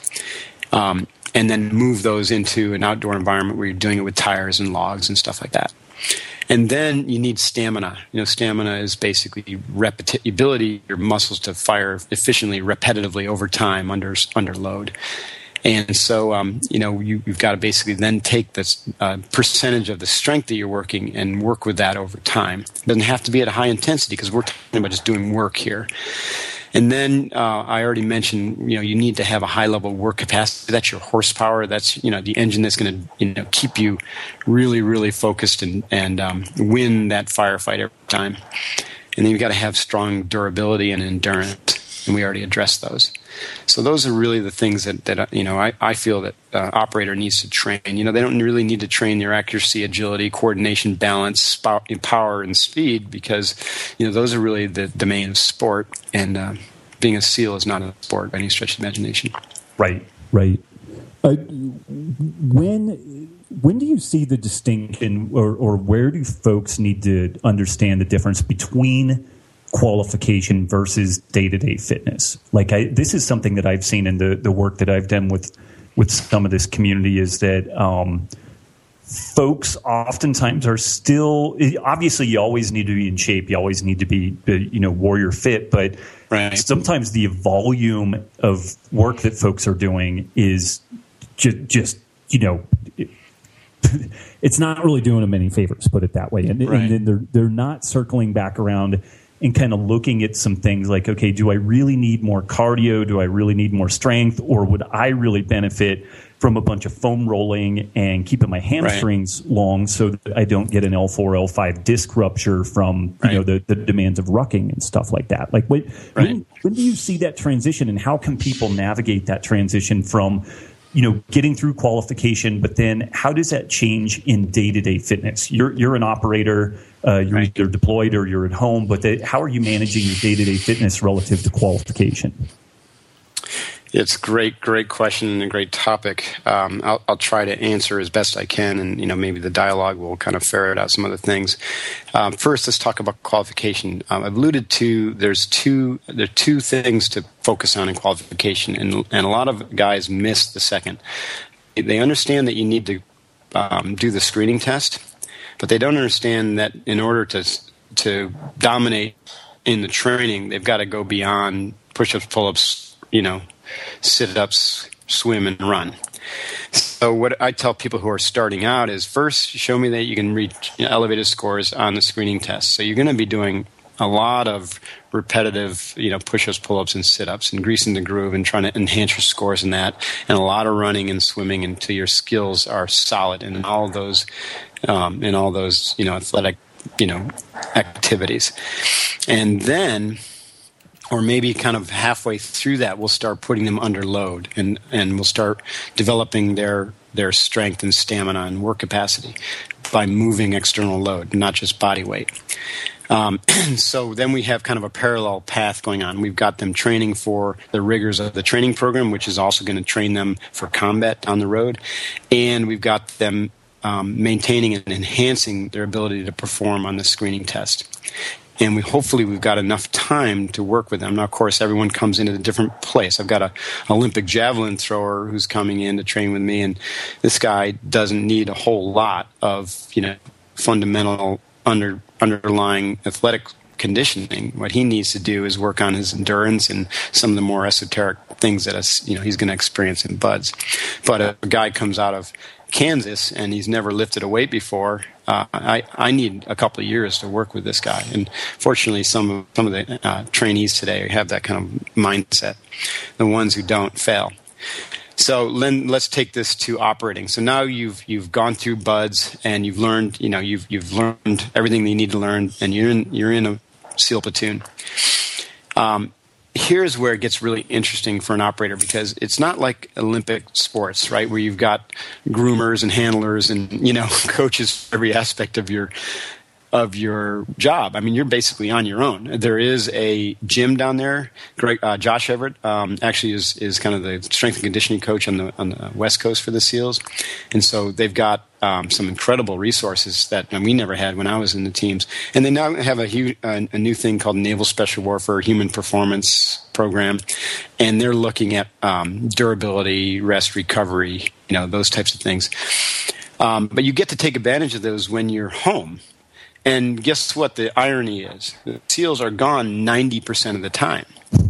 Um, and then move those into an outdoor environment where you're doing it with tires and logs and stuff like that. And then you need stamina. You know, stamina is basically repeti- ability your muscles to fire efficiently, repetitively over time under under load. And so, um, you know, you, you've got to basically then take this uh, percentage of the strength that you're working and work with that over time. It doesn't have to be at a high intensity, because we're talking about just doing work here. And then uh, I already mentioned, you know, you need to have a high level of work capacity. That's your horsepower. That's, you know, the engine that's going to, you know, keep you really, really focused and, and um, win that firefight every time. And then you've got to have strong durability and endurance. And we already addressed those. So those are really the things that, that you know, I, I feel that uh, operator needs to train. You know, they don't really need to train their accuracy, agility, coordination, balance, power, and speed, because, you know, those are really the domain of sport. And uh, being a SEAL is not a sport by any stretch of the imagination. Right, right. Uh, when when do you see the distinction, or, or where do folks need to understand the difference between qualification versus day-to-day fitness? Like, I, this is something that I've seen in the, the work that I've done with, with some of this community, is that um, folks oftentimes are still, obviously you always need to be in shape. You always need to be, you know, warrior fit, but right. Sometimes the volume of work that folks are doing is just, just you know, it's not really doing them any favors, put it that way. And, right. and then they're they're not circling back around and kind of looking at some things like, okay, do I really need more cardio? Do I really need more strength? Or would I really benefit from a bunch of foam rolling and keeping my hamstrings right. long so that I don't get an L four, L five disc rupture from right. you know the, the demands of rucking and stuff like that? Like, when, right. when, when do you see that transition, and how can people navigate that transition from you know, getting through qualification, but then how does that change in day-to-day fitness? You're you're an operator, uh, you're right. either deployed or you're at home, but the, how are you managing your day-to-day fitness relative to qualification? It's a great, great question and a great topic. Um, I'll, I'll try to answer as best I can, and you know, maybe the dialogue will kind of ferret out some other things. Um, first, let's talk about qualification. Um, I've alluded to there's two there are two things to focus on in qualification, and and a lot of guys miss the second. They understand that you need to um, do the screening test, but they don't understand that in order to to dominate in the training, they've got to go beyond push-ups, pull-ups, you know, sit-ups, swim, and run. So what I tell people who are starting out is, first, show me that you can reach you know, elevated scores on the screening test. So you're going to be doing a lot of repetitive, you know, push-ups, pull-ups, and sit-ups, and greasing the groove and trying to enhance your scores in that, and a lot of running and swimming until your skills are solid in all those, um, in all those, you know, athletic, you know, activities. And then, or maybe kind of halfway through that, we'll start putting them under load, and, and we'll start developing their their strength and stamina and work capacity by moving external load, not just body weight. Um, so then we have kind of a parallel path going on. We've got them training for the rigors of the training program, which is also going to train them for combat on the road, and we've got them um, maintaining and enhancing their ability to perform on the screening test. And we hopefully we've got enough time to work with them. Now, of course, everyone comes in at a different place. I've got a Olympic javelin thrower who's coming in to train with me, and this guy doesn't need a whole lot of, you know, fundamental under underlying athletic conditioning. What he needs to do is work on his endurance and some of the more esoteric things that us, you know, he's going to experience in buds. But a, a guy comes out of Kansas and he's never lifted a weight before. Uh, I, I need a couple of years to work with this guy, and fortunately, some of some of the uh, trainees today have that kind of mindset. The ones who don't fail. So then let's take this to operating. So now you've you've gone through buds and you've learned, you know, you've you've learned everything that you need to learn, and you're in you're in a SEAL platoon. Um, Here's where it gets really interesting for an operator, because it's not like Olympic sports, right, where you've got groomers and handlers and, you know, coaches for every aspect of your of your job. I mean, you're basically on your own. There is a gym down there. Greg, uh, Josh Everett um, actually is is kind of the strength and conditioning coach on the on the West Coast for the SEALs, and so they've got um, some incredible resources that we never had when I was in the teams. And they now have a, hu- a, a new thing called Naval Special Warfare Human Performance Program, and they're looking at um, durability, rest, recovery, you know, those types of things. Um, but you get to take advantage of those when you're home. And guess what the irony is? The SEALs are gone ninety percent of the time.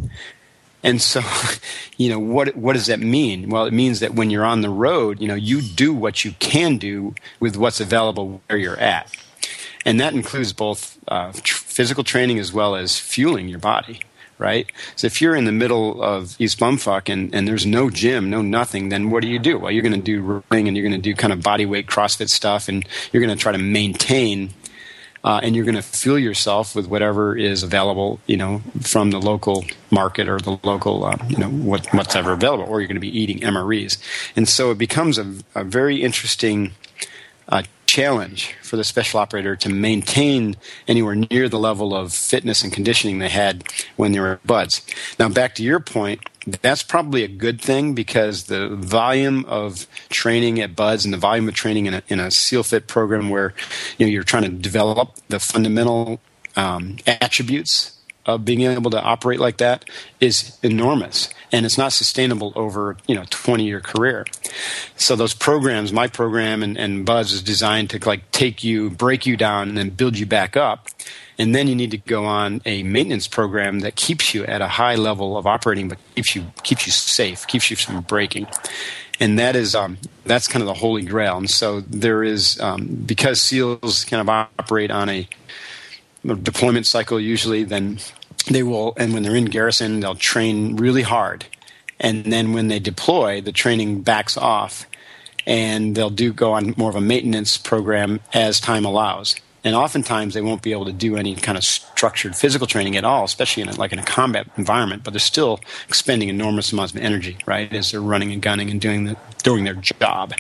And so, you know, what what does that mean? Well, it means that when you're on the road, you know, you do what you can do with what's available where you're at. And that includes both uh, tr- physical training as well as fueling your body, right? So if you're in the middle of East Bumfuck and, and there's no gym, no nothing, then what do you do? Well, you're going to do running, and you're going to do kind of body weight CrossFit stuff, and you're going to try to maintain Uh, and you're going to fuel yourself with whatever is available, you know, from the local market or the local, uh, you know, what, what's ever available, or you're going to be eating M R Es. And so it becomes a, a very interesting uh, challenge for the special operator to maintain anywhere near the level of fitness and conditioning they had when they were buds. Now, back to your point, that's probably a good thing, because the volume of training at buds and the volume of training in a, in a SEAL Fit program where, you know, you're trying to develop the fundamental um, attributes of being able to operate like that is enormous, and it's not sustainable over, you know, twenty-year career. So those programs, my program and, and Buzz, is designed to like take you, break you down, and then build you back up. And then you need to go on a maintenance program that keeps you at a high level of operating, but keeps you keeps you safe, keeps you from breaking. And that is um, that's kind of the holy grail. And so there is um, because SEALs kind of operate on a deployment cycle usually, then they will, and when they're in garrison, they'll train really hard. And then when they deploy, the training backs off, and they'll do go on more of a maintenance program as time allows. And oftentimes they won't be able to do any kind of structured physical training at all, especially in a, like in a combat environment. But they're still expending enormous amounts of energy, right, as they're running and gunning and doing the doing their job.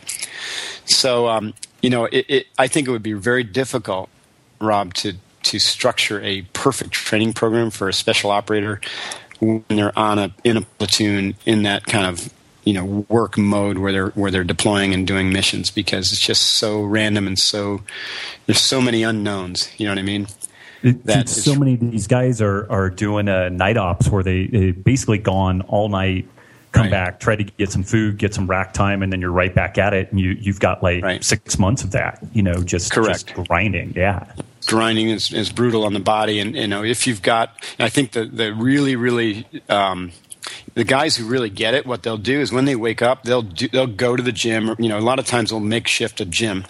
So, um, you know, it, it, I think it would be very difficult, Rob, to to structure a perfect training program for a special operator when they're on a in a platoon in that kind of, you know, work mode where they're where they're deploying and doing missions, because it's just so random and so there's so many unknowns. You know what I mean? It, that so many of these guys are are doing a night ops where they, they basically gone all night, come right. back, try to get some food, get some rack time, and then you're right back at it, and you you've got like right. six months of that. You know, just correct just grinding. Yeah. Grinding is, is brutal on the body, and you know if you've got, I think the the really really um, the guys who really get it, what they'll do is when they wake up, they'll do, they'll go to the gym. You know, a lot of times they'll makeshift a gym.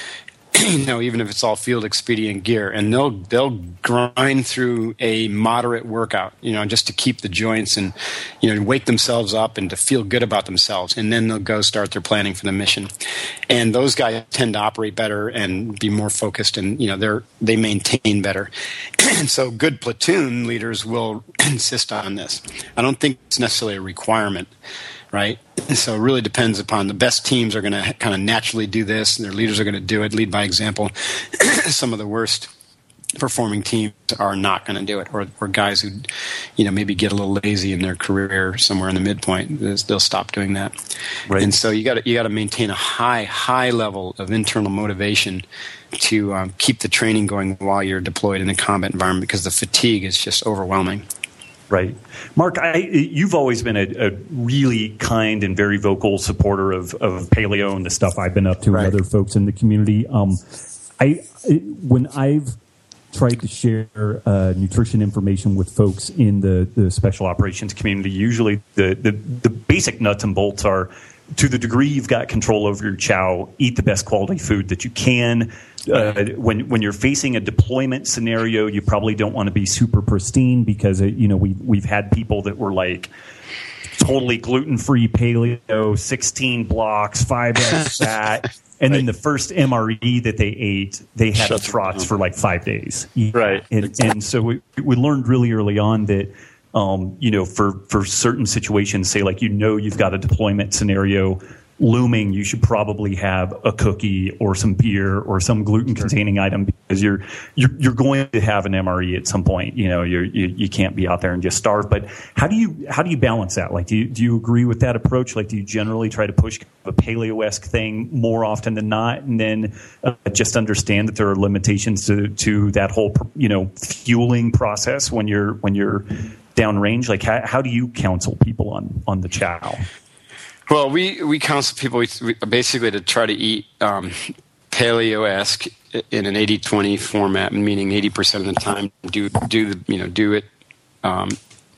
You know, even if it's all field expedient gear, and they'll they'll grind through a moderate workout, you know, just to keep the joints and, you know, wake themselves up and to feel good about themselves, and then they'll go start their planning for the mission. And those guys tend to operate better and be more focused, and you know, they're they maintain better. And so, good platoon leaders will insist on this. I don't think it's necessarily a requirement. Right? So it really depends upon the best teams are going to kind of naturally do this, and their leaders are going to do it, lead by example. Some of the worst performing teams are not going to do it, or, or guys who, you know, maybe get a little lazy in their career somewhere in the midpoint, they'll stop doing that. Right. And so you got to you got to maintain a high high level of internal motivation to um, keep the training going while you're deployed in a combat environment, because the fatigue is just overwhelming. Right. Mark, I, you've always been a, a really kind and very vocal supporter of, of paleo and the stuff I've been up to, right, and other folks in the community. Um, I when I've tried to share uh, nutrition information with folks in the, the special operations community, usually the, the, the basic nuts and bolts are, to the degree you've got control over your chow, eat the best quality food that you can. Uh, when when you're facing a deployment scenario, you probably don't want to be super pristine, because, you know, we we've had people that were like totally gluten-free paleo, sixteen blocks, five x fat, and right. then the first M R E that they ate, they had Shut trots for like five days. Right, and, and so we we learned really early on that, um, you know, for for certain situations, say like, you know, you've got a deployment scenario looming, you should probably have a cookie or some beer or some gluten-containing item, because you're you're you're going to have an M R E at some point. You know, you're, you you can't be out there and just starve. But how do you how do you balance that? Like, do you do you agree with that approach? Like, do you generally try to push a paleo-esque thing more often than not, and then uh, just understand that there are limitations to to that whole, you know, fueling process when you're when you're downrange? Like, how how do you counsel people on on the chow? Well, we, we counsel people we, basically to try to eat um, paleo-esque in an eighty twenty format, meaning eighty percent of the time do do the, you know do it um,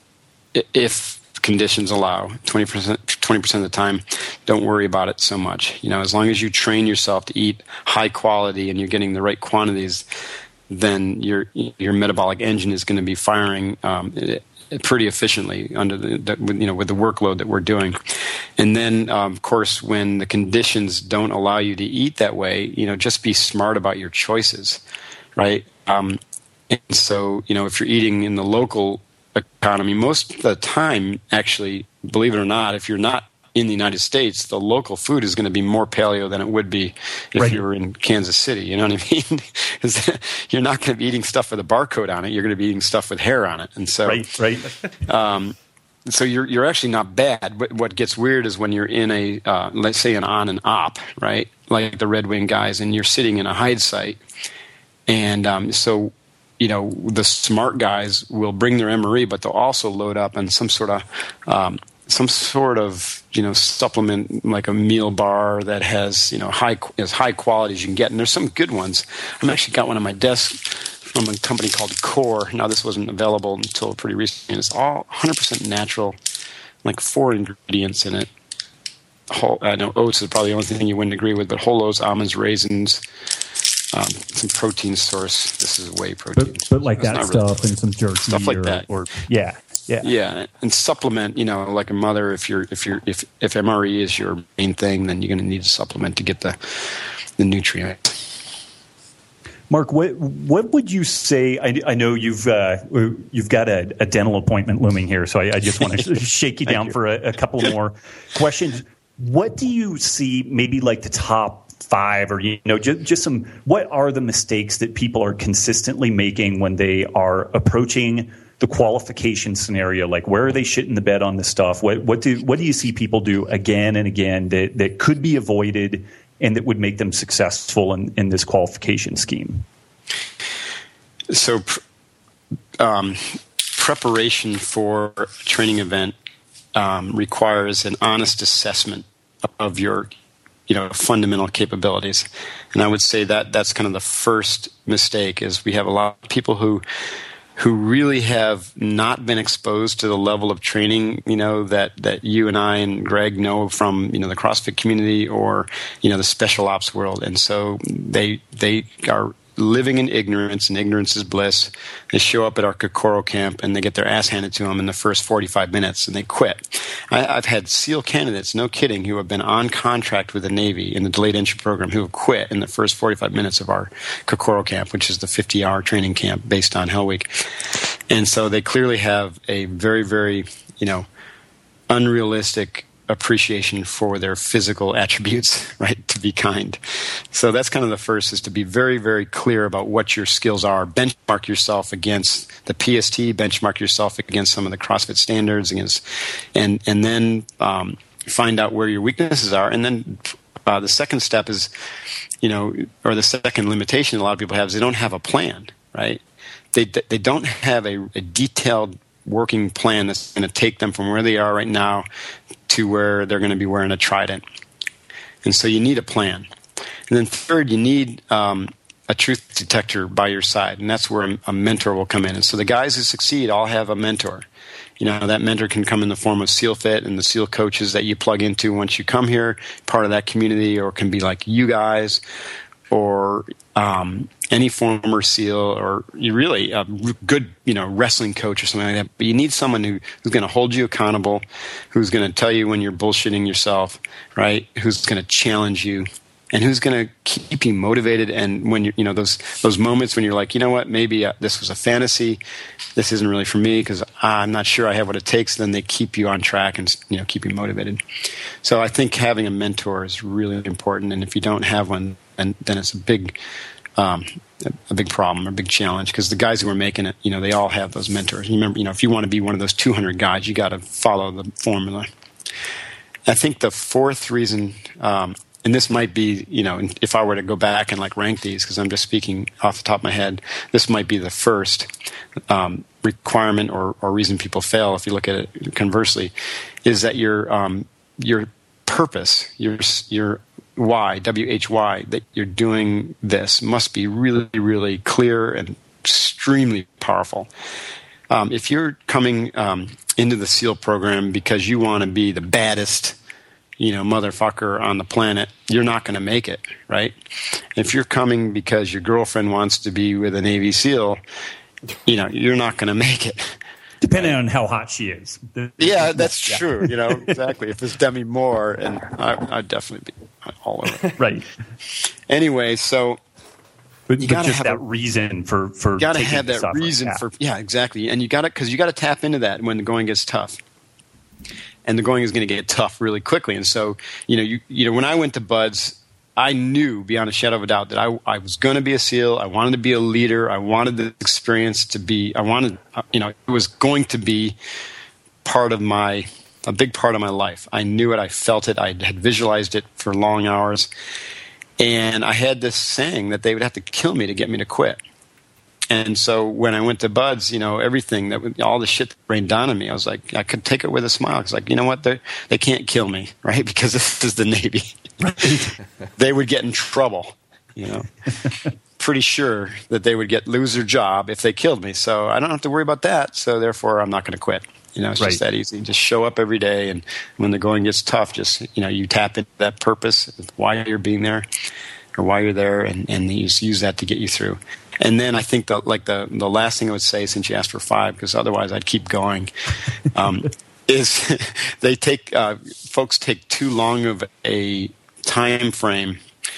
if conditions allow. twenty percent twenty percent of the time, don't worry about it so much. You know, as long as you train yourself to eat high quality and you're getting the right quantities, then your your metabolic engine is going to be firing um, pretty efficiently under the, the you know with the workload that we're doing. And then um, of course, when the conditions don't allow you to eat that way, you know, just be smart about your choices, right? Um, and so, you know, if you're eating in the local economy, most of the time, actually, believe it or not, if you're not in the United States, the local food is going to be more paleo than it would be if right. you were in Kansas City. You know what I mean? You're not going to be eating stuff with a barcode on it. You're going to be eating stuff with hair on it. And so, right, right. um, so you're you're actually not bad. But what gets weird is when you're in a uh, let's say an on and op, right, like the Red Wing guys, and you're sitting in a hide site, and um, so you know, the smart guys will bring their M R E, but they'll also load up on some sort of um, some sort of you know supplement, like a meal bar that has you know high as high quality as you can get. And there's some good ones. I've actually got one on my desk from a company called Core. Now this wasn't available until pretty recently. And it's all one hundred percent natural, like four ingredients in it. Whole, I know oats is probably the only thing you wouldn't agree with, but whole oats, almonds, raisins. Um, some protein source. This is whey protein, but, but like That's that stuff really, and some jerky, stuff like or, that. Or yeah, yeah, yeah, and supplement. You know, like a mother, if you're if you're if if M R E is your main thing, then you're going to need a supplement to get the the nutrients. Mark, what what would you say? I, I know you've uh, you've got a, a dental appointment looming here, so I, I just want to shake you down you. for a, a couple more questions. What do you see? Maybe like the top five, or you know, just, just some. What are the mistakes that people are consistently making when they are approaching the qualification scenario? Like, where are they shitting the bed on this stuff? What what do what do you see people do again and again that, that could be avoided and that would make them successful in, in this qualification scheme? So, um, preparation for a training event um, requires an honest assessment of your you know, fundamental capabilities. And I would say that that's kind of the first mistake is we have a lot of people who who really have not been exposed to the level of training, you know, that, that you and I and Greg know from, you know, the CrossFit community or, you know, the special ops world. And so they they are living in ignorance, and ignorance is bliss. They show up at our Kokoro camp and they get their ass handed to them in the first forty-five minutes and they quit. I, I've had SEAL candidates, no kidding, who have been on contract with the Navy in the delayed entry program who have quit in the first forty-five minutes of our Kokoro camp, which is the fifty-hour training camp based on Hell Week. And so they clearly have a very, very, you know, unrealistic appreciation for their physical attributes, right, to be kind. So that's kind of the first, is to be very, very clear about what your skills are. Benchmark yourself against the P S T, benchmark yourself against some of the CrossFit standards, against, and, and then um, find out where your weaknesses are. And then uh, the second step is, you know, or the second limitation a lot of people have is they don't have a plan, right? They, they don't have a, a detailed working plan that's going to take them from where they are right now to where they're going to be wearing a trident. And so you need a plan. And then third, you need um, a truth detector by your side, and that's where a, a mentor will come in. And so the guys who succeed all have a mentor. You know, that mentor can come in the form of SEALFIT and the SEAL coaches that you plug into once you come here, part of that community, or it can be like you guys, or um, any former SEAL, or you really a good, you know, wrestling coach or something like that. But you need someone who, who's going to hold you accountable, who's going to tell you when you're bullshitting yourself, right? Who's going to challenge you, and who's going to keep you motivated. And when you, you know, those those moments when you're like, you know what, maybe uh, this was a fantasy, this isn't really for me because I'm not sure I have what it takes. Then they keep you on track and, you know, keep you motivated. So I think having a mentor is really important. And if you don't have one, then then it's a big um, a big problem, a big challenge, because the guys who are making it, you know, they all have those mentors. You remember, you know, if you want to be one of those two hundred guys, you got to follow the formula. I think the fourth reason, um, and this might be, you know, if I were to go back and like rank these, because I'm just speaking off the top of my head, this might be the first um, requirement or, or reason people fail. If you look at it conversely, is that your um, your purpose, your your why, W H Y, that you're doing this must be really, really clear and extremely powerful. Um, if you're coming um, into the SEAL program because you want to be the baddest, you know, motherfucker on the planet, you're not going to make it, right? If you're coming because your girlfriend wants to be with a Navy SEAL, you know, you're not going to make it. Depending on how hot she is. Yeah, that's yeah. true. You know, exactly. If it's Demi Moore, and I, I'd definitely be all over it. Right. Anyway, so but, you but got to just have that a, reason for for you got to have that suffering. reason yeah. for yeah, exactly. And you got to because you got to tap into that when the going gets tough. And the going is going to get tough really quickly. And so, you know, you you know, when I went to Buds, I knew beyond a shadow of a doubt that I, I was going to be a SEAL. I wanted to be a leader. I wanted the experience to be, I wanted, you know, it was going to be part of my, a big part of my life. I knew it. I felt it. I had visualized it for long hours. And I had this saying that they would have to kill me to get me to quit. And so when I went to Buds, you know, everything that all the shit that rained down on me, I was like, I could take it with a smile. It's like, you know what, they they can't kill me, right? Because this is the Navy. They would get in trouble, you know. Pretty sure that they would get lose their job if they killed me. So I don't have to worry about that. So therefore, I'm not going to quit. You know, it's right. just that easy. Just show up every day, and when the going gets tough, just you know, you tap into that purpose, why you're being there, or why you're there, and and you just use that to get you through. And then I think the like the the last thing I would say, since you asked for five, because otherwise I'd keep going, um, is they take uh, folks take too long of a time frame.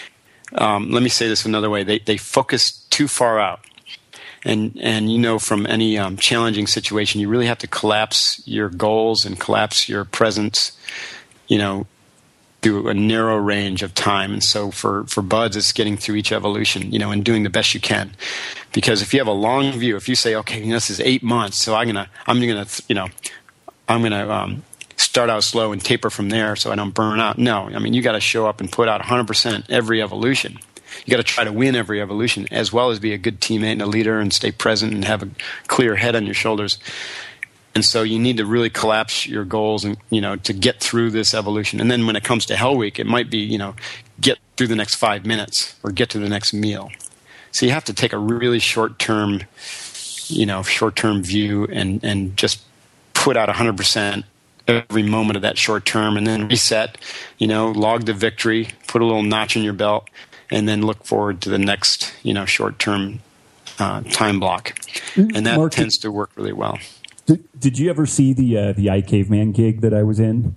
Um, let me say this another way: they they focus too far out. And and you know, from any um, challenging situation, you really have to collapse your goals and collapse your presence, you know, through a narrow range of time. And so for, for Buds, it's getting through each evolution, you know, and doing the best you can. Because if you have a long view, if you say, okay, you know, this is eight months, so I'm gonna I'm gonna you know I'm gonna um, start out slow and taper from there, so I don't burn out. No, I mean, you got to show up and put out one hundred percent every evolution. You got to try to win every evolution, as well as be a good teammate and a leader and stay present and have a clear head on your shoulders. And so you need to really collapse your goals and, you know, to get through this evolution. And then when it comes to Hell Week, it might be, you know, get through the next five minutes or get to the next meal. So you have to take a really short-term, you know, short-term view and, and just put out one hundred percent every moment of that short term, and then reset, you know, log the victory, put a little notch in your belt, and then look forward to the next, you know, short-term uh, time block. And that Mark, tends to work really well. Did, did you ever see the uh, the iCaveman gig that I was in?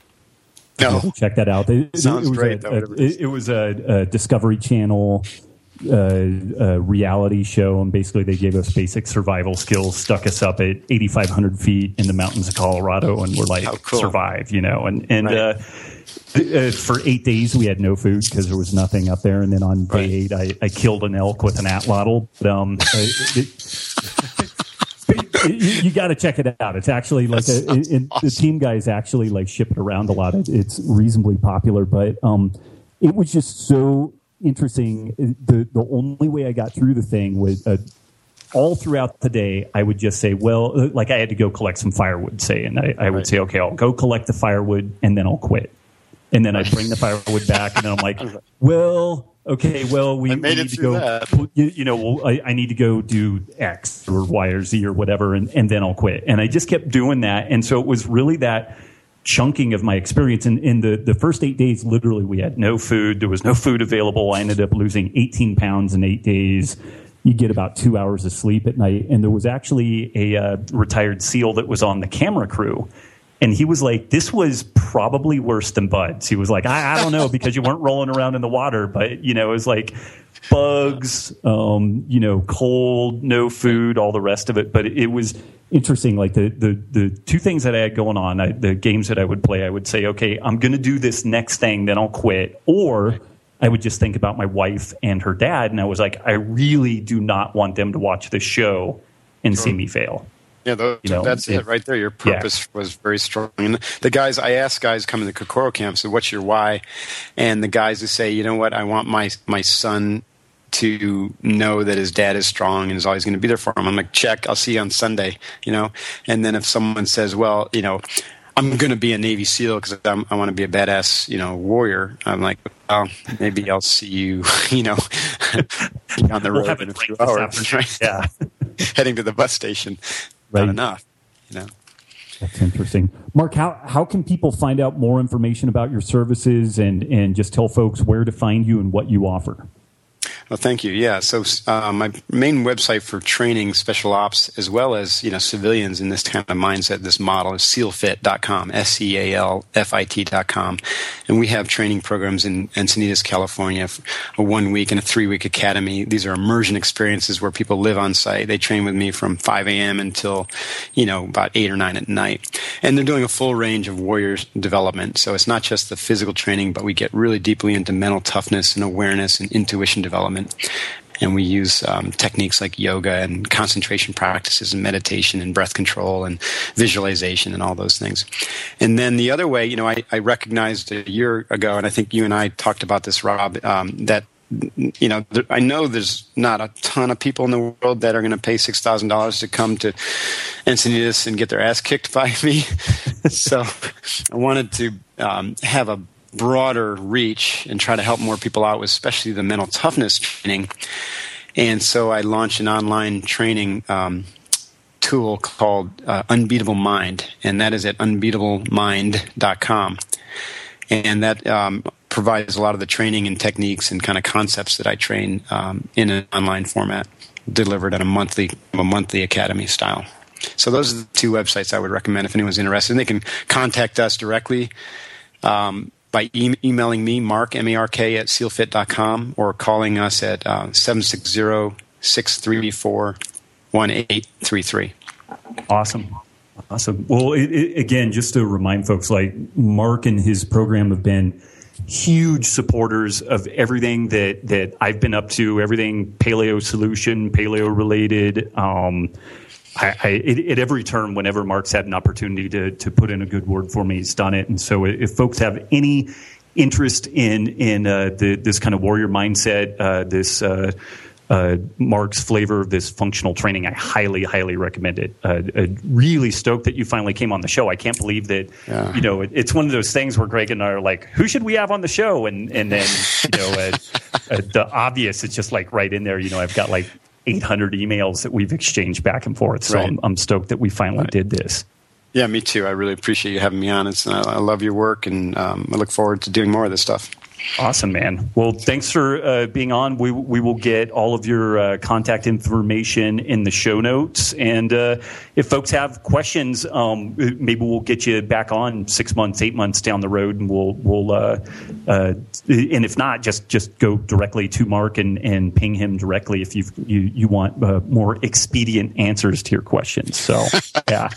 No. Check that out. It, Sounds it was great. A, a, it, it was a, a Discovery Channel uh, a reality show, and basically they gave us basic survival skills, stuck us up at eighty-five hundred feet in the mountains of Colorado, and we're like, oh, cool. survive, you know. And, and right. uh, Uh, for eight days, we had no food because there was nothing up there. And then on day right. eight, I, I killed an elk with an atlatl. But, um, it, it, you, you got to check it out. It's actually like a, it, it, awesome. The team guys actually like ship it around a lot. It, it's reasonably popular, but um, it was just so interesting. The the only way I got through the thing was uh, all throughout the day, I would just say, well, like I had to go collect some firewood, say, and I, I would right. say, okay, I'll go collect the firewood and then I'll quit. And then I bring the firewood back, and then I'm like, well, okay, well, we, I made we it need to through go, that. you, you know, well, I, I need to go do X or Y or Z or whatever, and, and then I'll quit. And I just kept doing that. And so it was really that chunking of my experience. And in the, the first eight days, literally, we had no food. There was no food available. I ended up losing eighteen pounds in eight days. You get about two hours of sleep at night. And there was actually a uh, retired SEAL that was on the camera crew. And he was like, this was probably worse than Buds. He was like, I, I don't know, because you weren't rolling around in the water. But, you know, it was like bugs, um, you know, cold, no food, all the rest of it. But it was interesting. Like the the, the two things that I had going on, I, the games that I would play, I would say, okay, I'm going to do this next thing, then I'll quit. Or I would just think about my wife and her dad. And I was like, I really do not want them to watch this show and see me fail. Yeah, those, you know, that's it, it right there. Your purpose yeah. was very strong. And the guys, I asked guys coming to Kokoro camp, so what's your why? And the guys who say, you know what, I want my my son to know that his dad is strong and is always going to be there for him. I'm like, check, I'll see you on Sunday, you know. And then if someone says, well, you know, I'm going to be a Navy SEAL because I want to be a badass, you know, warrior. I'm like, well, maybe I'll see you, you know, on the road we'll in a few hours, right? Yeah, heading to the bus station. Right. Not enough, you know. That's interesting. Mark, how, how can people find out more information about your services and, and just tell folks where to find you and what you offer? Well, thank you. Yeah, so uh, my main website for training special ops as well as, you know, civilians in this kind of mindset, this model is seal fit dot com, S C A L F I T dot com. And we have training programs in Encinitas, California, a one-week and a three-week academy. These are immersion experiences where people live on site. They train with me from five a.m. until, you know, about eight or nine at night. And they're doing a full range of warrior development. So it's not just the physical training, but we get really deeply into mental toughness and awareness and intuition development. And we use um, techniques like yoga and concentration practices and meditation and breath control and visualization and all those things. And then the other way, you know, I, I recognized a year ago, and I think you and I talked about this, Rob, um, that you know, there, I know there's not a ton of people in the world that are going to pay six thousand dollars to come to Encinitas and get their ass kicked by me. So I wanted to um, have a broader reach and try to help more people out with especially the mental toughness training. And so I launched an online training um, tool called uh, Unbeatable Mind, and that is at unbeatable mind dot com. And that um, provides a lot of the training and techniques and kind of concepts that I train um, in an online format, delivered at a monthly a monthly academy style. So those are the two websites I would recommend if anyone's interested. And they can contact us directly um, by e- emailing me, Mark, M A R K, at sealfit dot com, or calling us at uh, seven six zero, six three four, one eight three three. Awesome. Awesome. Well, it, it, again, just to remind folks, like Mark and his program have been huge supporters of everything that, that I've been up to, everything paleo solution, paleo related. Um, I, I, it, at every turn, whenever Mark's had an opportunity to, to put in a good word for me, he's done it. And so if folks have any interest in, in uh, the, this kind of warrior mindset, uh, this uh, uh, Mark's flavor of this functional training, I highly, highly recommend it. Uh, uh, really stoked that you finally came on the show. I can't believe that, yeah. you know, it, it's one of those things where Greg and I are like, who should we have on the show? And, and then, you know, uh, uh, the obvious, it's just like right in there. You know, I've got like eight hundred emails that we've exchanged back and forth. So right. I'm, I'm stoked that we finally right. did this. Yeah, me too. I really appreciate you having me on. It's, I, I love your work, and um, I look forward to doing more of this stuff. Awesome, man. Well, thanks for uh, being on. We we will get all of your uh, contact information in the show notes. And uh, if folks have questions, um, maybe we'll get you back on six months, eight months down the road, and we'll we'll. Uh, uh, and if not, just just go directly to Mark and, and ping him directly if you you you want uh, more expedient answers to your questions. So yeah.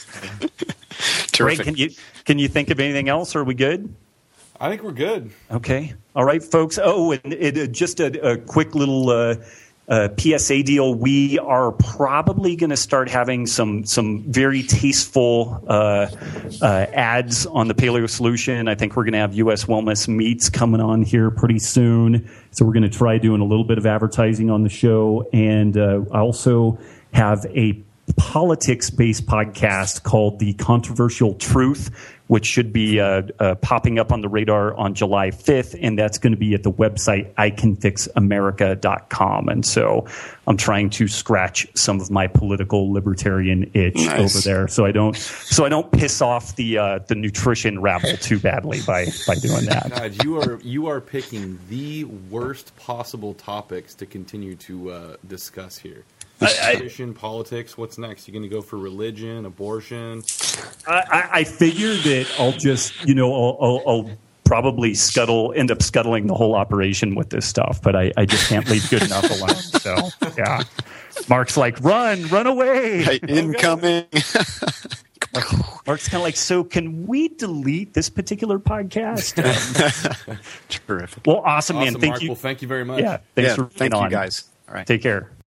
Terrific. Greg, can you can you think of anything else? Or are we good? I think we're good. Okay. All right, folks. Oh, and it, uh, just a, a quick little uh, uh, P S A deal. We are probably going to start having some some very tasteful uh, uh, ads on the Paleo Solution. I think we're going to have U S Wellness Meats coming on here pretty soon. So we're going to try doing a little bit of advertising on the show. And uh, I also have a politics-based podcast called The Controversial Truth, which should be uh, uh, popping up on the radar on July fifth, and that's going to be at the website I can fix america dot com. And so I'm trying to scratch some of my political libertarian itch nice. over there, so I don't so I don't piss off the uh, the nutrition rabble too badly by by doing that. God, you are you are picking the worst possible topics to continue to uh, discuss here. Nutrition, politics, what's next? You going to go for religion, abortion? I, I figure that I'll just, you know, I'll, I'll, I'll probably scuttle, end up scuttling the whole operation with this stuff, but I, I just can't leave good enough alone. So, yeah. Mark's like, run, run away. Hey, incoming. Mark's kind of like, so can we delete this particular podcast? Terrific. Well, awesome, awesome man. Thank Mark. you. Well, thank you very much. Yeah, thanks yeah, for thank being you on. guys. All right. Take care.